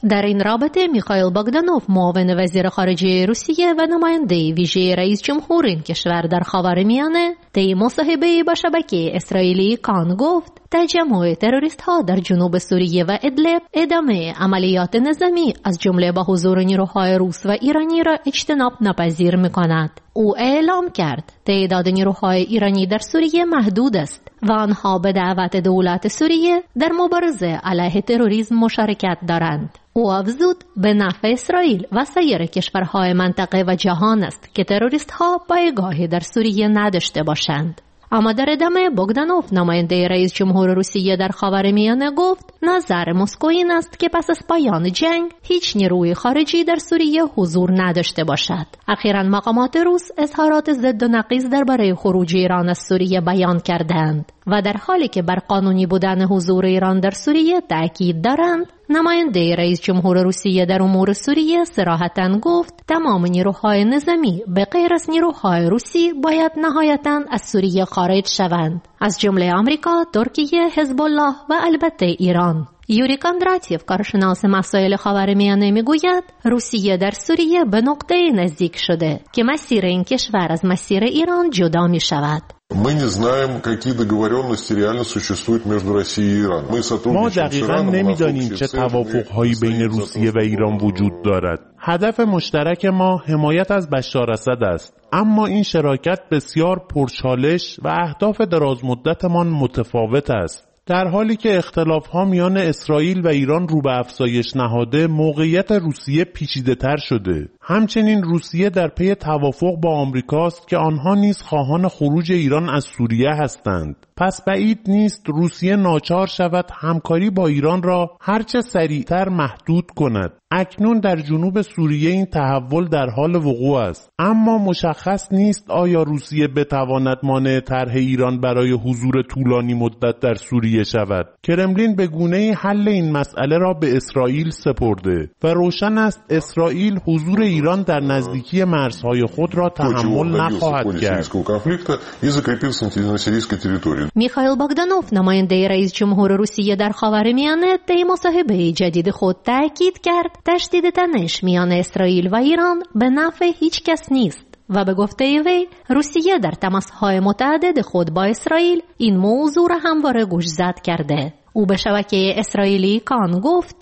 در این رابطه میخائیل باگدانوف معاون وزیر خارجه روسیه و نماینده ویژه رئیس جمهور این کشور در خاورمیانه طی مصاحبه با شبکه اسرائیلی کان گفت تجمع تروریست ها در جنوب سوریه و ادلب ادامه عملیات نظامی از جمله با حضور نیروهای روس و ایرانی را اجتناب ناپذیر می‌کند. او اعلام کرد تعداد نیروهای ایرانی در سوریه محدود است و آنها به دعوت دولت سوریه در مبارزه علیه تروریسم مشارکت دارند. او افزود به نفع اسرائیل و سایر کشورهای منطقه و جهان است که تروریست ها پایگاهی در سوریه نداشته باشند. اما در ادامه بوگدانوف نماینده رئیس جمهور روسیه در خاورمیانه گفت نظر مسکو این است که پس از پایان جنگ هیچ نیروی خارجی در سوریه حضور نداشته باشد. اخیراً مقامات روس اظهارات ضد و نقیض درباره خروج ایران از سوریه بیان کردند و در حالی که بر قانونی بودن حضور ایران در سوریه تأکید دارند، نماینده رئیس جمهور روسیه در امور سوریه صراحتاً گفت تمام نیروهای نظامی به غیر از نیروهای روسی باید نهایتاً از سوریه خارج شوند، از جمله آمریکا، ترکیه، حزب الله و البته ایران. یوری کاندراتیف کارشناس مسائل خاورمیانه میگوید روسیه در سوریه به نقطه نزدیک شده که مسیر این کشور از مسیر ایران جدا می شود. ما دقیقاً نمی‌دانیم چه توافق‌هایی بین روسیه و ایران وجود دارد. هدف مشترک ما حمایت از بشار اسد است، اما این شراکت بسیار پرچالش و اهداف درازمدتمان متفاوت است. در حالی که اختلاف‌ها میان اسرائیل و ایران رو به افزایش نهاده، موقعیت روسیه پیچیده‌تر شده. همچنین روسیه در پی توافق با آمریکاست که آنها نیز خواهان خروج ایران از سوریه هستند. پس بعید نیست روسیه ناچار شود همکاری با ایران را هرچه سریعتر محدود کند. اکنون در جنوب سوریه این تحول در حال وقوع است، اما مشخص نیست آیا روسیه بتواند مانع طرح ایران برای حضور طولانی مدت در سوریه شود. کرملین به گونه‌ای حل این مسئله را به اسرائیل سپرده و روشن است اسرائیل حضور ایران در نزدیکی مرزهای خود را تحمل نخواهد کرد. میخائیل باگدانوف نماینده رئیس جمهور روسیه در خاورمیانه طی مصاحبه جدید خود تأکید کرد تشدید تنش میان اسرائیل و ایران به نفع هیچ کس نیست و به گفته وی روسیه در تماس‌های متعدد خود با اسرائیل این موضوع را همواره گوشزد کرده. او به شبکه اسرائیلی کان گفت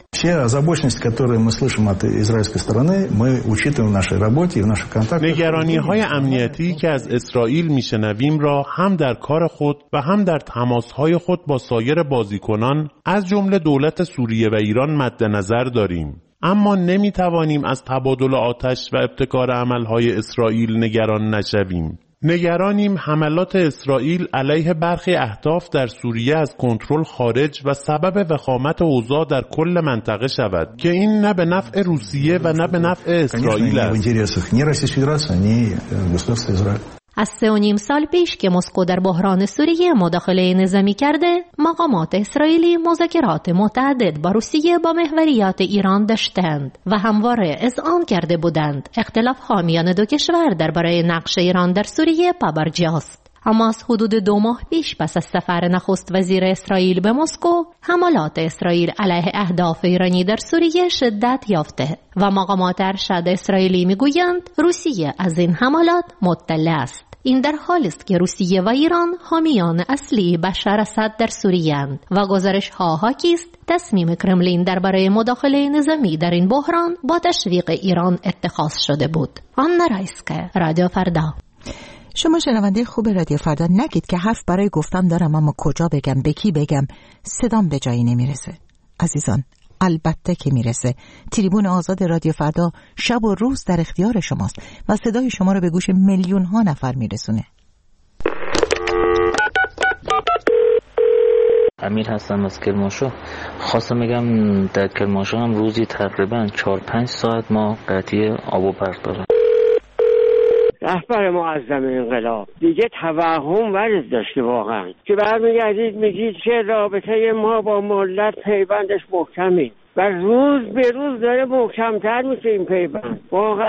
نگرانی‌های امنیتی که از اسرائیل میشنویم را هم در کار خود و هم در تماس‌های خود با سایر بازیکنان از جمله دولت سوریه و ایران مد نظر داریم. اما نمیتوانیم از تبادل آتش و ابتکار عملهای اسرائیل نگران نشویم. نگرانیم حملات اسرائیل علیه برخی اهداف در سوریه از کنترل خارج و سبب وخامت اوضاع در کل منطقه شود که این نه به نفع روسیه و نه به نفع اسرائیل است. از 3.5 سال پیش که مسکو در بحران سوریه مداخله نظامی کرده، مقامات اسرائیلی مذاکرات متعدد با روسیه با محوریت ایران داشتند و همواره اذعان کرده بودند اختلاف‌ها میان دو کشور درباره نقش ایران در سوریه پابرجاست. اما از حدود 2 ماه پیش پس از سفر نخست وزیر اسرائیل به مسکو، حملات اسرائیل علیه اهداف ایرانی در سوریه شدت یافته و مقامات ارشد اسرائیلی میگویند روسیه از این حملات مطلع است. این در حالی است که روسیه و ایران حامیان اصلی بشار اسد در سوریه اند و گزارش‌ها حاکی است تصمیم کرملین درباره مداخله نظامی در این بحران با تشویق ایران اتخاذ شده بود. آنا رایسکه، رادیو فردا. شما شنونده خوب رادیو فردا، نگید که حرف برای گفتن دارم اما کجا بگم، به کی بگم، صدام به جایی نمیرسه. عزیزان، البته که میرسه. تریبون آزاد رادیو فردا شب و روز در اختیار شماست و صدای شما رو به گوش میلیون ها نفر میرسونه. امیر هستم از کرمانشاه. خواستم بگم در کرمانشاه هم روزی تقریبا 4-5 ساعت ما قطعی آب و برق داریم. رهبر معظم انقلاب دیگه توهم ورز داشته واقعا که برمیگردید میگید چه رابطه ما با ملت پیوندش محکمه و روز به روز داره محکمتر میشه این پیوند. واقعا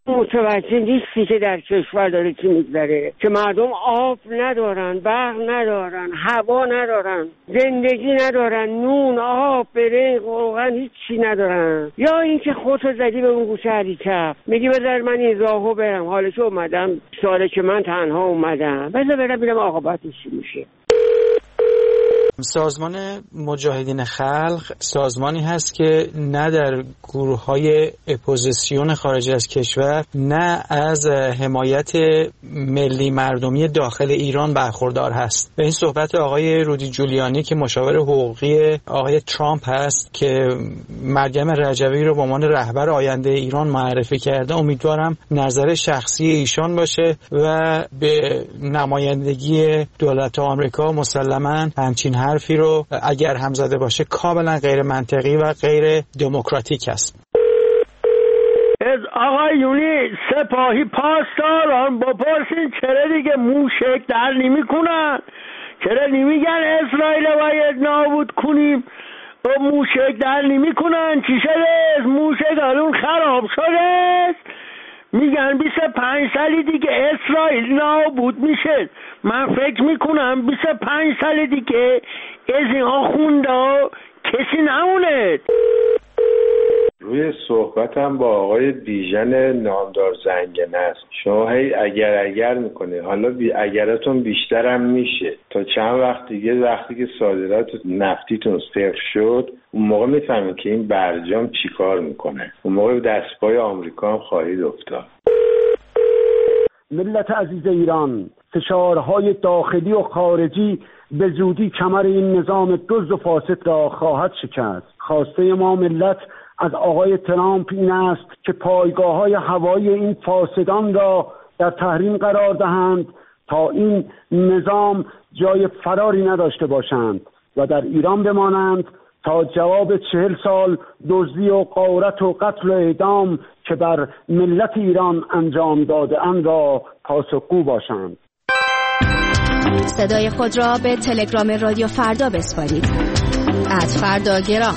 متوجه نیستی که در کشور داره چی میگذره، که مردم آب ندارن، برق ندارن، هوا ندارن، زندگی ندارن، نون، آب، برنج، روغن، هیچی ندارن. یا اینکه خودتو زدی به اون گوشه هریکف میگی بذار من این راهو برم، حالش اومدم ساله که من تنها اومدم، بذار برم ببینم عاقبتش چی میشه. سازمان مجاهدین خلق سازمانی هست که نه در گروه‌های اپوزیسیون خارج از کشور نه از حمایت ملی مردمی داخل ایران برخوردار هست. به این صحبت آقای رودی جولیانی که مشاور حقوقی آقای ترامپ هست که مریم رجوی رو به عنوان رهبر آینده ایران معرفی کرده، امیدوارم نظر شخصی ایشان باشه و به نمایندگی دولت آمریکا مسلماً همچین حرفی رو اگر هم زده باشه کاملا غیر منطقی و غیر دموکراتیک است. از آقایونی سپاهی پاسداران بپرسین چرا دیگه موشک در نمی کنن، چرا نمیگن اسرائیل باید نابود کنیم و موشک در نمی کنن؟ چی شده؟ موشک الان خراب شده، میگن 25 سال دیگه اسرائیل نابود میشه. من فکر میکنم 25 سال دیگه از این آخونده کسی نمونه. روی صحبتم با آقای بیژن نامدار زنگنه است. شما هی اگر میکنه، حالا اگرتون بیشترم میشه. تا چند وقت دیگه وقتی که صادرات نفتیتون صفر شد، اون موقع میفهمید که این برجام چی کار میکنه. اون موقع دستپای آمریکا هم خواهید افتاد. ملت عزیز ایران، فشارهای داخلی و خارجی به زودی کمر این نظام دزد و فاسد را خواهد شکست. خواسته ما ملت از آقای ترامپ این است که پایگاه‌های هوایی این فاسدان را در تحریم قرار دهند تا این نظام جای فراری نداشته باشند و در ایران بمانند تا جواب 40 سال دزدی و غارت و قتل و اعدام که بر ملت ایران انجام داده اند را پاسخگو باشند. صدای خود را به تلگرام رادیو فردا بسپارید. @فرداگرام.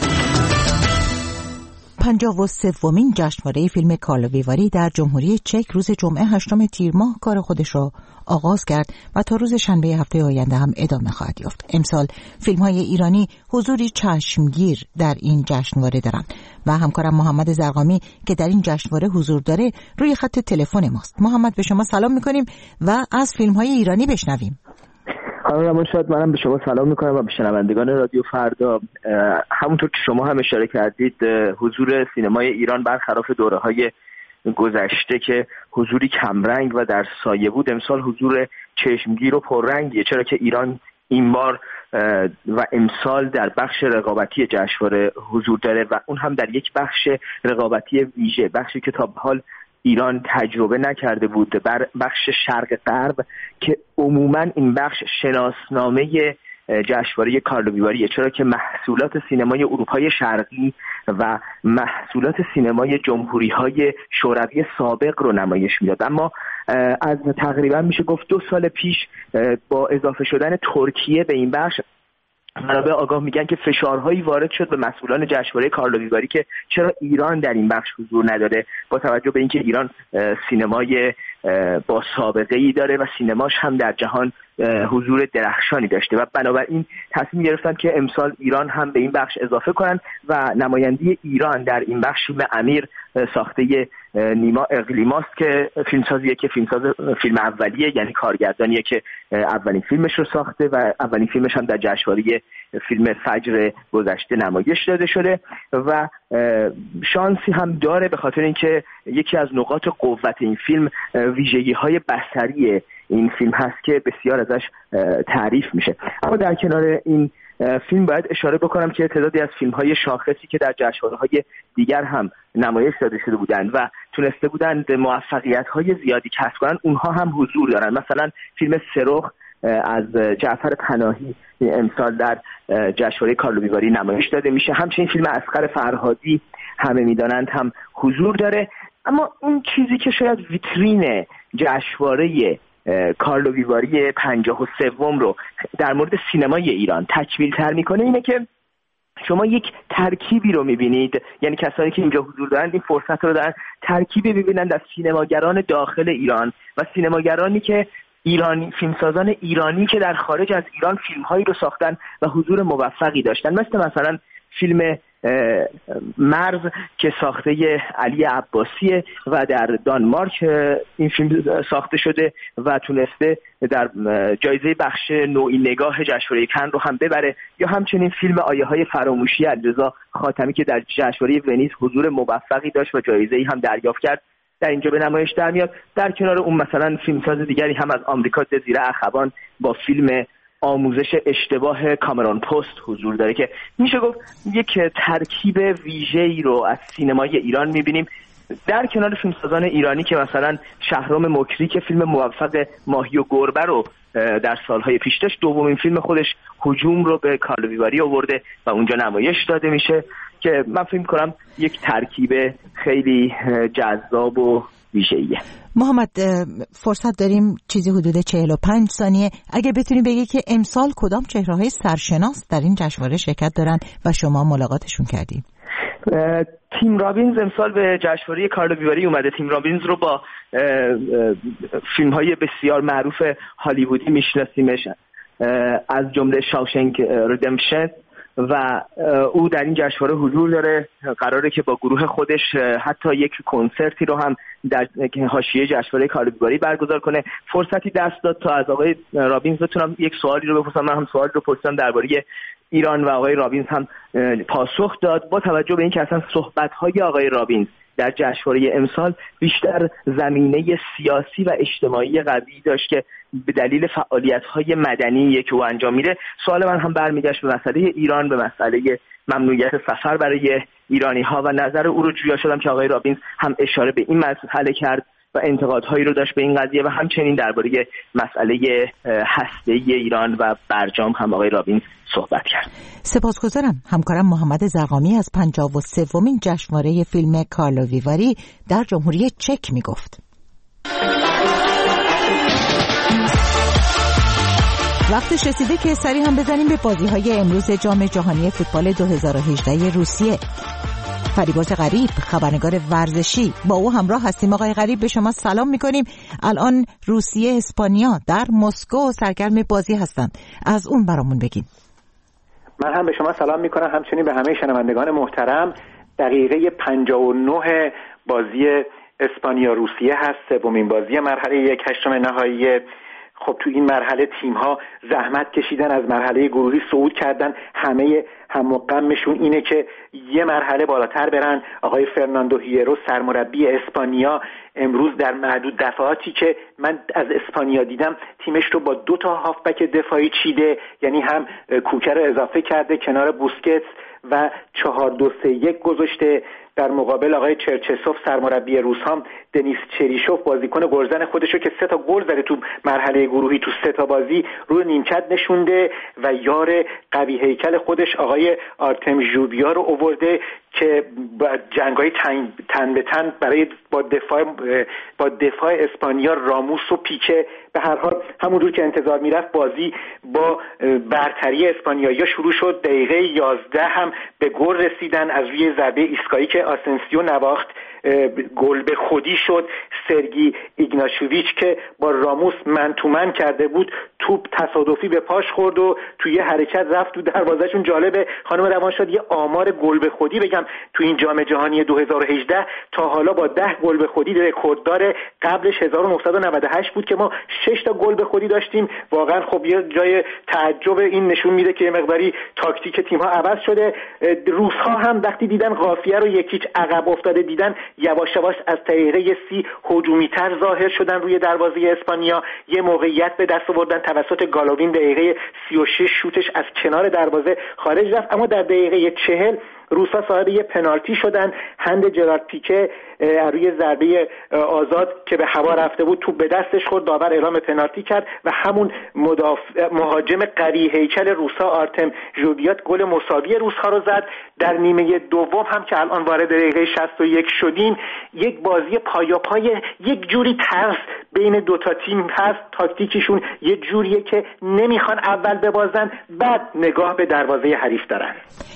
53مین جشنواره فیلم کارلو ویواری در جمهوری چک روز جمعه 8 تیر ماه کار خودش را آغاز کرد و تا روز شنبه هفته آینده هم ادامه خواهد یافت. امسال فیلم‌های ایرانی حضوری چشمگیر در این جشنواره دارند و همکارم محمد زرقامی که در این جشنواره حضور داره روی خط تلفن ماست. محمد، به شما سلام می‌کنیم و از فیلم‌های ایرانی بشنویم. خانم شاد، منم به شما سلام میکنم و به شنوندگان رادیو فردا. همونطور که شما هم اشاره کردید، حضور سینمای ایران برخلاف دوره‌های گذشته که حضوری کمرنگ و در سایه بود، امسال حضور چشمگیر و پررنگیه، چرا که ایران این بار و امسال در بخش رقابتی جشنواره حضور داره و اون هم در یک بخش رقابتی ویژه، بخشی که تا به حال ایران تجربه نکرده بود، بر بخش شرق غرب که عموما این بخش شناسنامه جشنواره کارلو ویواریه، چرا که محصولات سینمای اروپای شرقی و محصولات سینمای جمهوری‌های شوروی سابق رو نمایش میداد. اما از تقریبا میشه گفت 2 سال پیش با اضافه شدن ترکیه به این بخش، منابع آگاه میگن که فشارهایی وارد شد به مسئولان جشنواره کارلو ویواری که چرا ایران در این بخش حضور نداره، با توجه به اینکه ایران سینمای با سابقه‌ای داره و سینماش هم در جهان حضور درخشانی داشته و بنابراین تصمیم گرفتن که امسال ایران هم به این بخش اضافه کنن و نمایندگی ایران در این بخش فیلم امیر ساخته نیما اقلیماست که فیلمسازیه که فیلم اولیه، یعنی کارگردانیه که اولین فیلمش رو ساخته و اولین فیلمش هم در جشنواره فیلم فجر گذشته نمایش داده شده و شانسی هم داره به خاطر اینکه یکی از نقاط قوت این فیلم ویژگی‌های بصری این فیلم هست که بسیار ازش تعریف میشه. اما در کنار این فیلم باید اشاره بکنم که تعدادی از فیلم‌های شاخصی که در جشنواره‌های دیگر هم نمایش داده شده بودند و تونسته بودند موفقیت‌های زیادی کسب کنند، اونها هم حضور دارن. مثلا فیلم سرخ از جعفر پناهی امسال در جشنواره کارلو ویواری نمایش داده میشه. همچنین فیلم اصغر فرهادی همه میدانند هم حضور داره. اما اون چیزی که شاید ویترین جشنواره کارلو ویواری 53 رو در مورد سینمای ایران تکمیل تر میکنه اینه که شما یک ترکیبی رو میبینید، یعنی کسانی که اینجا حضور دارند این فرصت رو دارن ترکیبی ببینند از سینماگران داخل ایران و سینماگرانی که فیلمسازان ایرانی که در خارج از ایران فیلم‌هایی رو ساختن و حضور موفقی داشتن، مثلا فیلم مرز که ساخته علی عباسیه و در دانمارک این فیلم ساخته شده و تونسته در جایزه بخش نوعی نگاه جشنواره کن رو هم ببره، یا همچنین فیلم آیه‌های فراموشی علیرضا خاتمی که در جشنواره ونیز حضور موفقی داشت و جایزه‌ای هم دریافت کرد، در اینجا به نمایش در میاد. در کنار اون مثلا فیلمساز دیگری هم از آمریکا، جزیره اخوان، با فیلم آموزش اشتباه کامرون پست حضور داره که میشه گفت یک ترکیب ویژه‌ای رو از سینمای ایران میبینیم. در کنار فیلمسازان ایرانی که مثلا شهرام مکری که فیلم موفق ماهی و گربه رو در سالهای پیش داشت، دومین فیلم خودش هجوم رو به کارلو ویواری آورده و اونجا نمایش داده میشه که من فکر می‌کنم یک ترکیب خیلی جذاب و ویژه‌ایه. محمد فرصت داریم چیزی حدود 45 ثانیه، اگه بتونی بگی که امسال کدام چهره‌های سرشناس در این جشنواره شرکت دارن و شما ملاقاتشون کردید؟ تیم رابینز امسال به جشنواره کارلو ویواری اومده. تیم رابینز رو با فیلم‌های بسیار معروف هالیوودی میشناسیمش، از جمله شاوشنک ریدمپشن، و او در این جشنواره حضور داره. قراره که با گروه خودش حتی یک کنسرتی رو هم در حاشیه جشنواره کارلو ویواری برگزار کنه. فرصتی دست داد تا از آقای رابینز بتونم یک سوالی رو بپرسم. من هم سوالی رو پرسیدم درباره ایران و آقای رابینز هم پاسخ داد. با توجه به اینکه اصلا صحبت‌های آقای رابینز در جشنواره امسال بیشتر زمینه سیاسی و اجتماعی قوی داشت که به دلیل فعالیت‌های مدنی که او انجام میده، سوال من هم برمیگشت به مسئله ایران، به مسئله ممنوعیت سفر برای ایرانی‌ها و نظر او رو جویا شدم که آقای رابینز هم اشاره به این مسئله کرد و انتقادهایی رو داشت به این قضیه و همچنین درباره مسئله هسته‌ای ایران و برجام هم آقای رابینز صحبت کرد. سپاسگزارم. همکارم محمد زرقامی از 53مین جشنواره فیلم کارلو ویواری در جمهوری چک میگفت. وقتش رسیده که سری هم بزنیم به بازی‌های امروز جام جهانی فوتبال 2018 روسیه. فریبرز غریب، خبرنگار ورزشی، با او همراه هستیم. آقای غریب به شما سلام میکنیم. الان روسیه اسپانیا در مسکو سرگرم بازی هستند، از اون برامون بگین. من هم به شما سلام میکنم، همچنین به همه شنوندگان محترم. دقیقه 59 بازی اسپانیا روسیه هست، سومین بازی مرحله 1/8 نهایی. خب تو این مرحله تیم‌ها زحمت کشیدن، از مرحله گروهی صعود کردن، همه هم و غمشون اینه که یه مرحله بالاتر برن. آقای فرناندو هیرو سرمربی اسپانیا امروز در معدود دفعاتی که من از اسپانیا دیدم تیمش رو با 2 هافبک دفاعی چیده، یعنی هم کوکر رو اضافه کرده کنار بوسکتس و 4-2-3-1 گذاشته. در مقابل آقای چرچسوف سرمربی روس هم دنیس چریشوف بازیکن گلزن خودشو که 3 گل زده تو مرحله گروهی تو 3 بازی رو نیمکت نشونده و یار قوی هیکل خودش آقای آرتم ژوبیا رو آورده که جنگ‌های تن به تن برای با دفاع اسپانیا راموس و پیکه. به هر حال همونجور که انتظار میرفت بازی با برتری اسپانیایی‌ها شروع شد. دقیقه 11 هم به گل رسیدن از روی ضربه ایسکایی که آسنسیو نواخت. گل به خودی شد. سرگی ایگناشویچ که با راموس من تو من کرده بود، توپ تصادفی به پاش خورد و توی حرکت رفت تو دروازه‌شون. جالبه خانم روانشاد یه آمار گل به خودی بگم تو این جام جهانی 2018 تا حالا با 10 گل به خودی رکورددار. قبلش 1998 بود که ما 6 گل به خودی داشتیم. واقعا خب یه جای تعجب این نشون میده که مقداری تاکتیک تیم‌ها عوض شده. روس‌ها هم وقتی دیدن قافیه رو 1-0 عقب افتاده دیدن، یواش یواش از دقیقه 30 هجومی‌تر ظاهر شدن روی دروازه اسپانیا. یه موقعیت به دست آوردن توسط گالوین، دقیقه 36 شوتش از کنار دروازه خارج رفت، اما در دقیقه 40 روسا صاحب یه پنالتی شدن. هند جرارد پیکه روی ضربه آزاد که به هوا رفته بود توپ به دستش خورد، داور اعلام پنالتی کرد و همون مهاجم قوی هیکل روسا آرتم ژوبیات گل مساوی روس‌ها رو زد. در نیمه دوم هم که الان وارد دقیقه 61 شدیم، یک بازی پایاپای، یک جوری ترس بین 2 تیم هست. تاکتیکشون یه جوریه که نمیخوان اول ببازن، بعد نگاه به دروازه حریف دارن.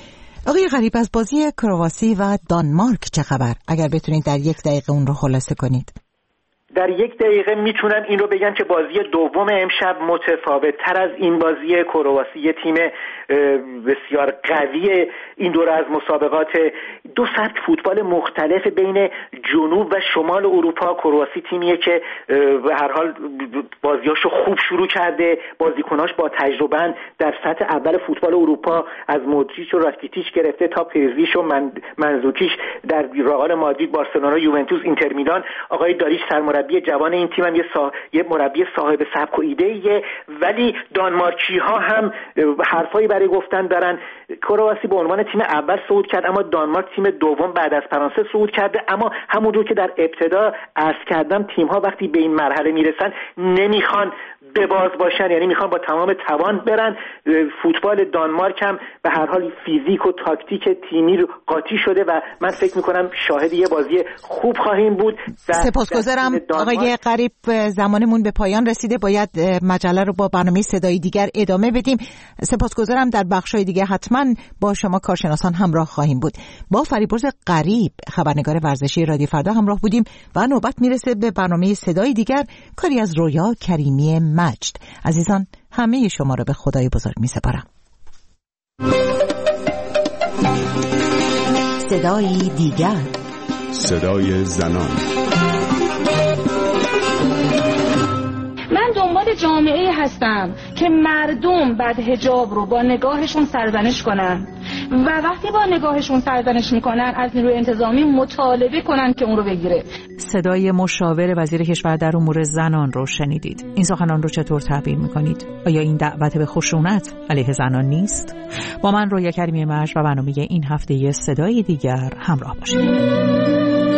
آقای غریب، از بازی کرواسی و دانمارک چه خبر؟ اگر بتونید در 1 دقیقه اون رو خلاصه کنید. در 1 دقیقه میتونم این رو بگم که بازی دوم امشب متفاوت تر از این بازی کرواسی، یه تیم بسیار قوی این دوره از مسابقات، دو سبک فوتبال مختلف بین جنوب و شمال اروپا. کرواسی تیمیه که به هر حال بازیاشو خوب شروع کرده، بازیکناش با تجربه‌اند در سطح اول فوتبال اروپا، از مودریچ و راکیتیچ گرفته تا پرزیش و منزوکیش در رئال مادرید، بارسلونا، یوونتوس، اینتر میلان. آقای داریچ سرمربی جوان این تیم هم یه مربی صاحب سبک و ایده‌ایه، ولی دانمارکی‌ها هم حرفایی برای گفتن دارن. کرواسی به عنوان تیم اول صعود کرد، اما دانمارک تیم دوم بعد از فرانسه صعود کرده. اما همونجور که در ابتدا عرض کردم، تیم‌ها وقتی به این مرحله میرسن نمیخوان بباز باشن، یعنی میخوان با تمام توان برن. فوتبال دانمارک هم به هر حال فیزیک و تاکتیک تیمی قاطی شده و من فکر میکنم شاهد یه بازی خوب خواهیم بود. سپاسگزارم آقای غریب، زمانمون به پایان رسیده، باید مجله رو با برنامه صدایی دیگر ادامه بدیم. سپاسگزارم، در بخش‌های دیگه حتما با شما کارشناسان همراه خواهیم بود. با فریبرز غریب، خبرنگار ورزشی رادیو فردا همراه بودیم و نوبت میرسه به برنامه صدایی دیگر، کاری از رویا کریمی مجد. عزیزان، همه شما رو به خدای بزرگ میسپارم. صدایی دیگر، صدای زنان. من دنبال جامعه هستم که مردم بعد حجاب رو با نگاهشون سرزنش کنن و وقتی با نگاهشون سرزنش میکنن از نیروی انتظامی مطالبه کنن که اون رو بگیره. صدای مشاور وزیر کشور در امور زنان رو شنیدید. این سخنان رو چطور تعبیر میکنید؟ آیا این دعوت به خشونت علیه زنان نیست؟ با من رویا کریمی مجد و برنامه این هفته صدای دیگر همراه باشید.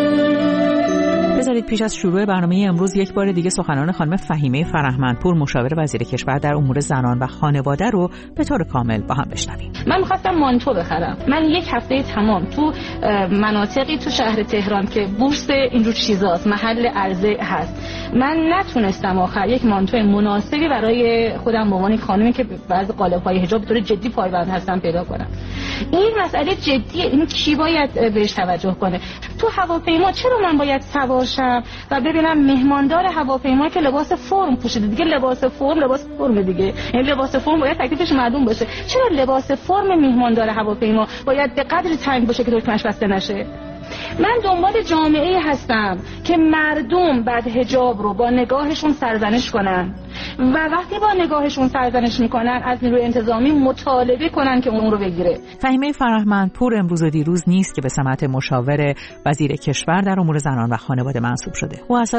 بذارید پیش از شروع برنامه امروز یک بار دیگه سخنان خانم فهیمه فرهمندپور، مشاور وزیر کشور در امور زنان و خانواده رو به طور کامل با هم بشنویم. من می‌خواستم مانتو بخرم. من 1 هفته تمام تو مناطقی تو شهر تهران که بورس اینجور چیزاست، محل عرضه هست، من نتونستم آخر یک مانتو مناسبی برای خودم به عنوان خانمی که بعضی قالب‌های حجاب به طور جدی پایبند هستم پیدا کنم. این مسئله جدیه، این کی باید بهش توجه کنه؟ تو هواپیما چرا من باید سوار شم و ببینم مهماندار هواپیما که لباس فرم پوشیده؟ دیگه لباس فرم دیگه، یعنی لباس فرم باید تکلیفش معلوم باشه. چرا لباس فرم مهماندار هواپیما باید به قدری تنگ باشه که دکمه‌اش بسته نشه؟ من دنبال جامعه هستم که مردم بعد حجاب رو با نگاهشون سرزنش کنن و وقتی با نگاهشون سرزنش میکنن از نیروی انتظامی مطالبه کنن که اون رو بگیره. فهیمه فرهمندپور امروز و دیروز نیست که به سمت مشاور وزیر کشور در امور زنان و خانواده منصوب شده. او از سال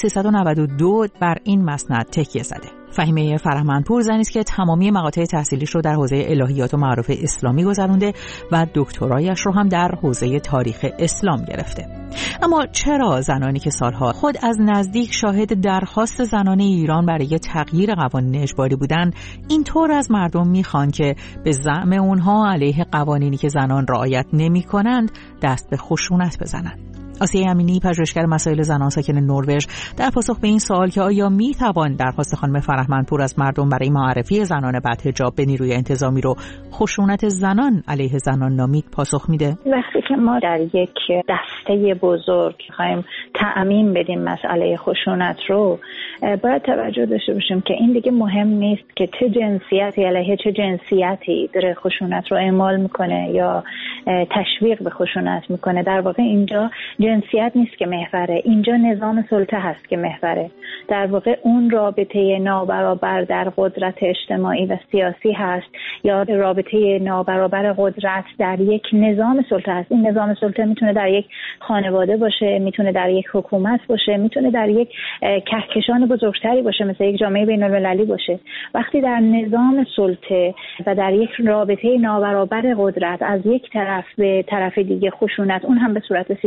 1392 بر این مسند تکیه زده. فهیمه فرهمندپور زنی است که تمامی مقاطع تحصیلیش رو در حوزه الهیات و معارف اسلامی گذرونده و دکترایش رو هم در حوزه تاریخ اسلام گرفته. اما چرا زنانی که سالها خود از نزدیک شاهد درخواست زنان ایران برای تغییر قوانین اجباری بودند، اینطور از مردم میخوان که به زعم اونها علیه قوانینی که زنان رعایت نمی‌کنند دست به خشونت بزنند؟ آسیه امینی، پژوهشگر مسائل زنان ساکن نروژ، در پاسخ به این سوال که آیا میتوان درخواست خانم فرهمندپور از مردم برای معرفی زنان بعد حجاب به نیروی انتظامی رو خشونت زنان علیه زنان نامید، پاسخ میده. وقتی که ما در یک دسته بزرگ خواهیم تعمیم بدیم مسئله خشونت رو، باید توجه داشته باشیم که این دیگه مهم نیست که چه جنسیتی علیه چه جنسیتی داره خشونت رو اعمال میکنه یا تشویق به خشونت میکنه. در واقع اینجا جنسیت نیست که محوره، اینجا نظام سلطه هست که محوره. در واقع اون رابطه نابرابر در قدرت اجتماعی و سیاسی هست یا رابطه نابرابر قدرت در یک نظام سلطه هست. این نظام سلطه میتونه در یک خانواده باشه، میتونه در یک حکومت باشه، میتونه در یک کهکشان بزرگتری باشه، مثل یک جامعه بین‌المللی باشه. وقتی در نظام سلطه و در یک رابطه نابرابر قدرت از یک طرف به طرف دیگه خشونت، اون هم به صورت سیستماتیک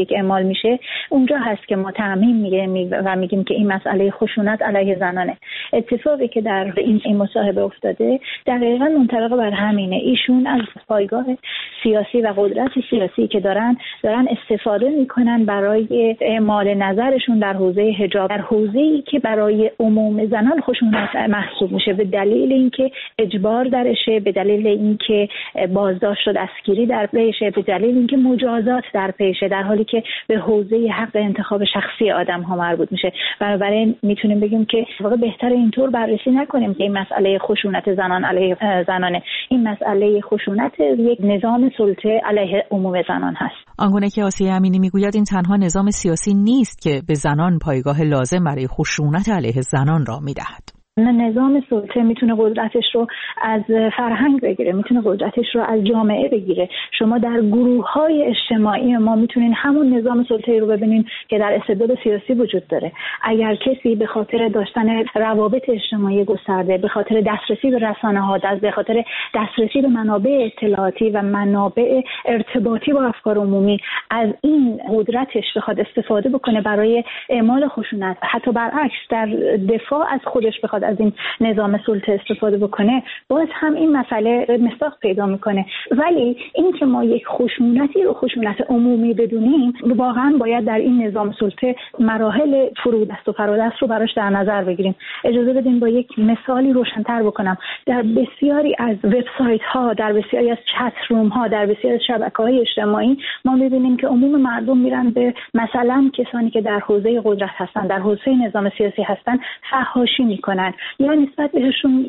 سیستماتیک اعمال میشه، اونجا هست که ما تعمیم میگیم و میگیم که این مسئله خشونت علیه زنانه. اتفاقی که در این مصاحبه افتاده دقیقاً منطبق بر همینه. ایشون از پایگاه سیاسی و قدرت سیاسی که دارن استفاده میکنن برای اعمال نظرشون در حوزه حجاب، در حوزه‌ای که برای عموم زنان خشونت محسوب میشه، به دلیل اینکه اجبار درشه، به دلیل اینکه بازداشت و دستگیری در پیشه، به دلیل اینکه مجازات در پیشه، در حالی که به حوزه حق انتخاب شخصی آدم‌ها مربوط میشه. بنابراین میتونیم بگیم که واقعا بهتر اینطور بررسی نکنیم که این مسئله خشونت زنان علیه زنانه، این مسئله خشونت یک نظام سلطه علیه عموم زنان هست. آنگونه که آسیه امینی میگوید این تنها نظام سیاسی نیست که به زنان پایگاه لازم برای خشونت علیه زنان را میدهد. نظام سلطه میتونه قدرتش رو از فرهنگ بگیره، میتونه قدرتش رو از جامعه بگیره. شما در گروه‌های اجتماعی ما میتونین همون نظام سلطه رو ببینین که در استبداد سیاسی وجود داره. اگر کسی به خاطر داشتن روابط اجتماعی گسترده، به خاطر دسترسی به رسانه‌ها، به خاطر دسترسی به منابع اطلاعاتی و منابع ارتباطی با افکار عمومی از این قدرتش بخواد استفاده بکنه برای اعمال خشونت، حتی برعکس در دفاع از خودش بخواد از این نظام سلطه استفاده بکنه، باز هم این مسئله مصداق پیدا میکنه. ولی این که ما یک خشونتی رو خشونت عمومی بدونیم، واقعا باید در این نظام سلطه مراحل فرودست و فرادست رو براش در نظر بگیریم. اجازه بدین با یک مثالی روشن‌تر بکنم. در بسیاری از وبسایت ها، در بسیاری از چت روم ها، در بسیاری از شبکه‌های اجتماعی ما می‌بینیم که عموم مردم میرن به مثلا کسانی که در حوزه قدرت هستن، در حوزه نظام سیاسی هستن، فحاشی میکنن یا نسبت بهشون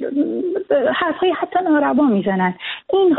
حرفای حتی ناروا میزنن. این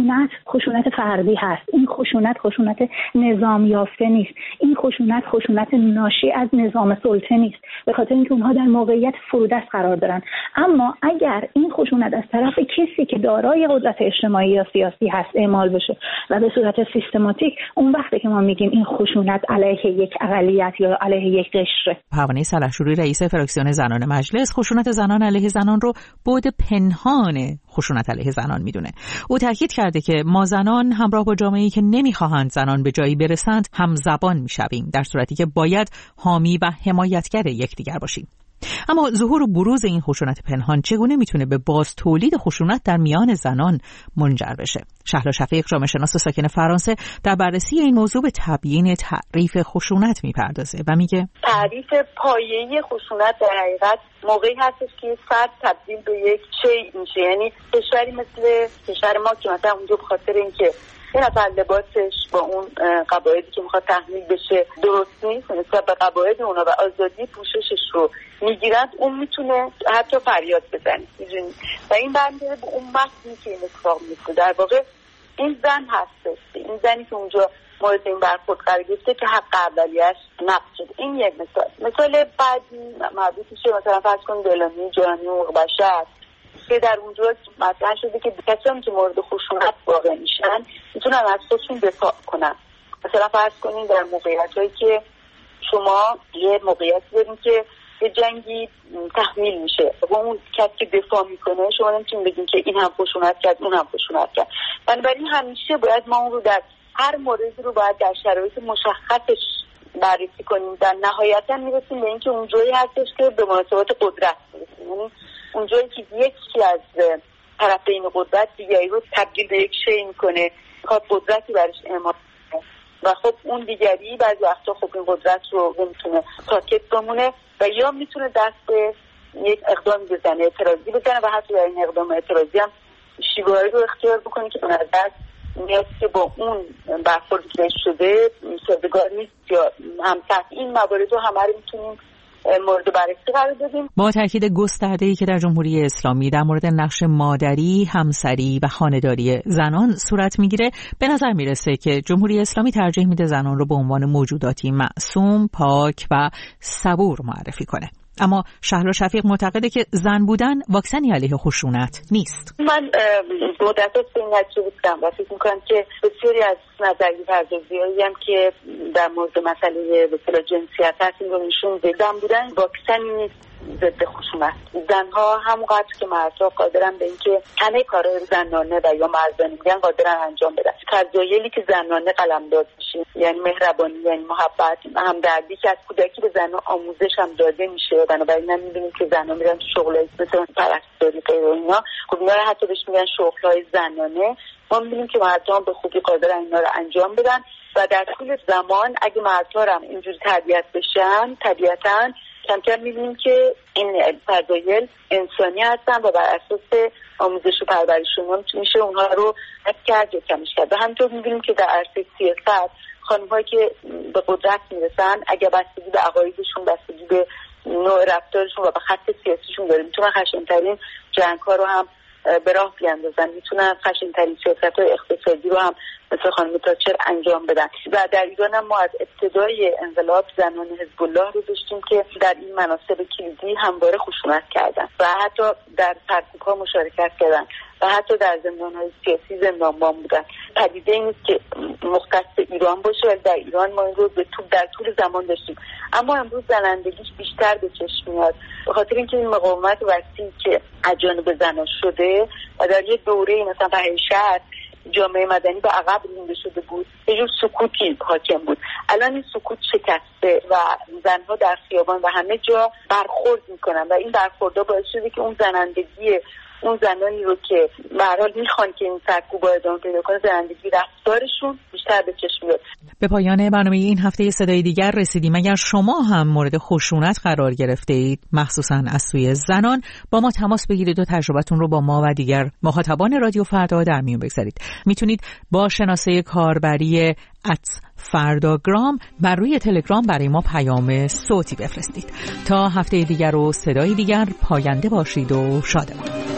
خشونت فردی هست. این خشونت نظام یافته نیست. این خشونت ناشی از نظام سلطه نیست، به خاطر اینکه اونها در موقعیت فرودست قرار دارن. اما اگر این خشونت از طرف کسی که دارای قدرت اجتماعی یا سیاسی هست اعمال بشه و به صورت سیستماتیک، اون وقتی که ما میگیم این خشونت علیه یک اقلیت یا علیه یک قشره. پروانه سلحشوری، رئیس فراکسیون زنان مجلس، خشونت زنان علیه زنان رو بعد پنهان خشونت علیه زنان میدونه. او تاکید کرده که ما زنان همراه با جامعه‌ای که نمیخواهند زنان به جایی برسند هم زبان میشویم، در صورتی که باید حامی و حمایتگر یکدیگر باشیم. اما ظهور و بروز این خشونت پنهان چگونه میتونه به باز تولید خشونت در میان زنان منجر بشه؟ شهلا شفیق، جامعه شناس ساکن فرانسه، در بررسی این موضوع به تبیین تعریف خشونت میپردازه و میگه تعریف پایه‌ای خشونت در حقیقت موقعی هستش که فرد تبدیل به یک شی میشه. یعنی کشوری مثل کشور ما که مثلا اونجا به خاطر اینکه یه نفر لباسش با اون قواعدی که میخواد تحمیل بشه درست نیست، نسبت به قواعد اونا و آزادی پوششش رو میگیرند، اون میتونه حتی فریاد بزنه، میدونی؟ و این برمیگرده به اون متنی که این اتفاق میفته. در واقع این زن هستش، این زنی که اونجا مورد این برخورد قرار گرفته که حق اولیه‌اش نقض شده. این یک مثال بعدی مربوط میشه مثلا فرض کن دلانی جانی حقوق بشر که در اونجا مطرح شده که کسانی که مورد خشونت واقع میشن میتونن از خودشون دفاع کنن. مثلا فرض کنین در موقعیتایی که شما یه موقعیتی دارین که یه جنگی تحمیل میشه و اون کسی که دفاع میکنه شما نمیتونین بگین که این هم خشونت کرد اون هم خشونت کرد. بنابراین همیشه باید ما اون رو در هر موردی رو باید در شرایط مشخصش بررسی کنیم. در نهایتا میرسیم به اینکه اونجایی هستش که به مناسبات قدرت میرسیم، یعنی اونجایی که یکی از طرفین قدرت دیگری رو تبدیل به یک شی میکنه، میخواد قدرتی برش اعمال کنه و خب اون دیگری بعضی وقتا خب این قدرت رو نمیتونه ساکت بمونه و یا میتونه دست به یک اقدامی بزنه، اعتراضی بزنه و حتی در این اقدام اعتراضی هم شیوهایی رو اختیار بکنه که به نظر میاد که با اون برخوردی که شده سازگار نیست یا همسط. این موارد رو همه رو میتونیم مورد بررسی قرار بدیم. با تاکید گسترده‌ای که در جمهوری اسلامی در مورد نقش مادری، همسری و خانه‌داری زنان صورت میگیره، به نظر میرسه که جمهوری اسلامی ترجیح میده زنان رو به عنوان موجوداتی معصوم، پاک و صبور معرفی کنه. اما شهلا شفیق معتقده که زن بودن واکسنی علیه خشونت نیست. من مدت‌ها به این نتیجه رسیدم و فکر می‌کنم که بسیاری از نظریه پردازی‌هایی هم که در مورد مسئله به اصطلاح جنسیت هست این رو نشون میده. زن بودن واکسنی نیست ضد خشونت. زنها همونقدر که مردها قادرن به اینکه همه کارهای زنانه و یا مردانه میگن قادرن انجام بدن. فضایلی که زنانه قلمداد میشه، یعنی مهربانی، یعنی محبت، همدردی که از کودکی به زنها آموزش هم داده میشه. بنابراین هم میبینیم که زنها میرن تو شغلای مثلا پرستاری غیر اینا، خب اینا رو حتی بهش میگن شغل‌های زنانه. ما میبینیم که مردها به خوبی قادرن اینا رو انجام بدن و در طول زمان اگه مردها هم اینجوری تربیت بشن، طبیعتاً کم کم می‌بینیم که این فضایل انسانی هستن و بر اساس آموزش و پرورش میشه اونها رو حفظ کرد یا کمش کرد. و همینطور می‌بینیم که در عرصه سیاست خانم‌هایی که به قدرت میرسن اگه بستگی به عقایدشون، بستگی به نوع رفتارشون و به خط سیاسیشون داره، میتونن خشن‌ترین جنگ‌ها رو هم به راه بیاندازن، میتونن خشن‌ترین سیاست‌های اقتصادی رو هم مثل خانم تاچر انجام بدن. و در ایران هم ما از ابتدای انقلاب زنان حزب الله رو داشتیم که در این مناصب کلیدی همواره خشونت کردن و حتی در سرکوب‌ها مشارکت کردن و حتی در زندان‌های سیاسی زندانبان بودن. پدیده این نیست که مختص ایران باشه، ولی در ایران ما این رو در طول زمان داشتیم. اما امروز زنندگیش بیشتر به چشم میاد به خاطر اینکه این مقاومت وسیعی که از جانب زنان شده و در یه دوره مثلا به شهر جامعه مدنی به عقب رونده شده بود، یه جور سکوتی حاکم بود. الان این سکوت شکسته و زنها در خیابان و همه جا برخورد میکنن و این برخوردها باعث شده که اون زنندگی اون زنانی رو که به هر حال میخوان که این سرکوبا ادامه پیدا کنه، زنندگی رفتارشون بیشتر به چشم میاد. به پایان برنامه این هفته صدای دیگر رسیدیم. اگر شما هم مورد خشونت قرار گرفته اید، مخصوصا از سوی زنان، با ما تماس بگیرید و تجربتون رو با ما و دیگر مخاطبان رادیو فردا در میون بگذارید. میتونید با شناسه کاربری @فرداگرام بر روی تلگرام برای ما پیام صوتی بفرستید. تا هفته دیگر و صدای دیگر، پاینده باشید و شادمان.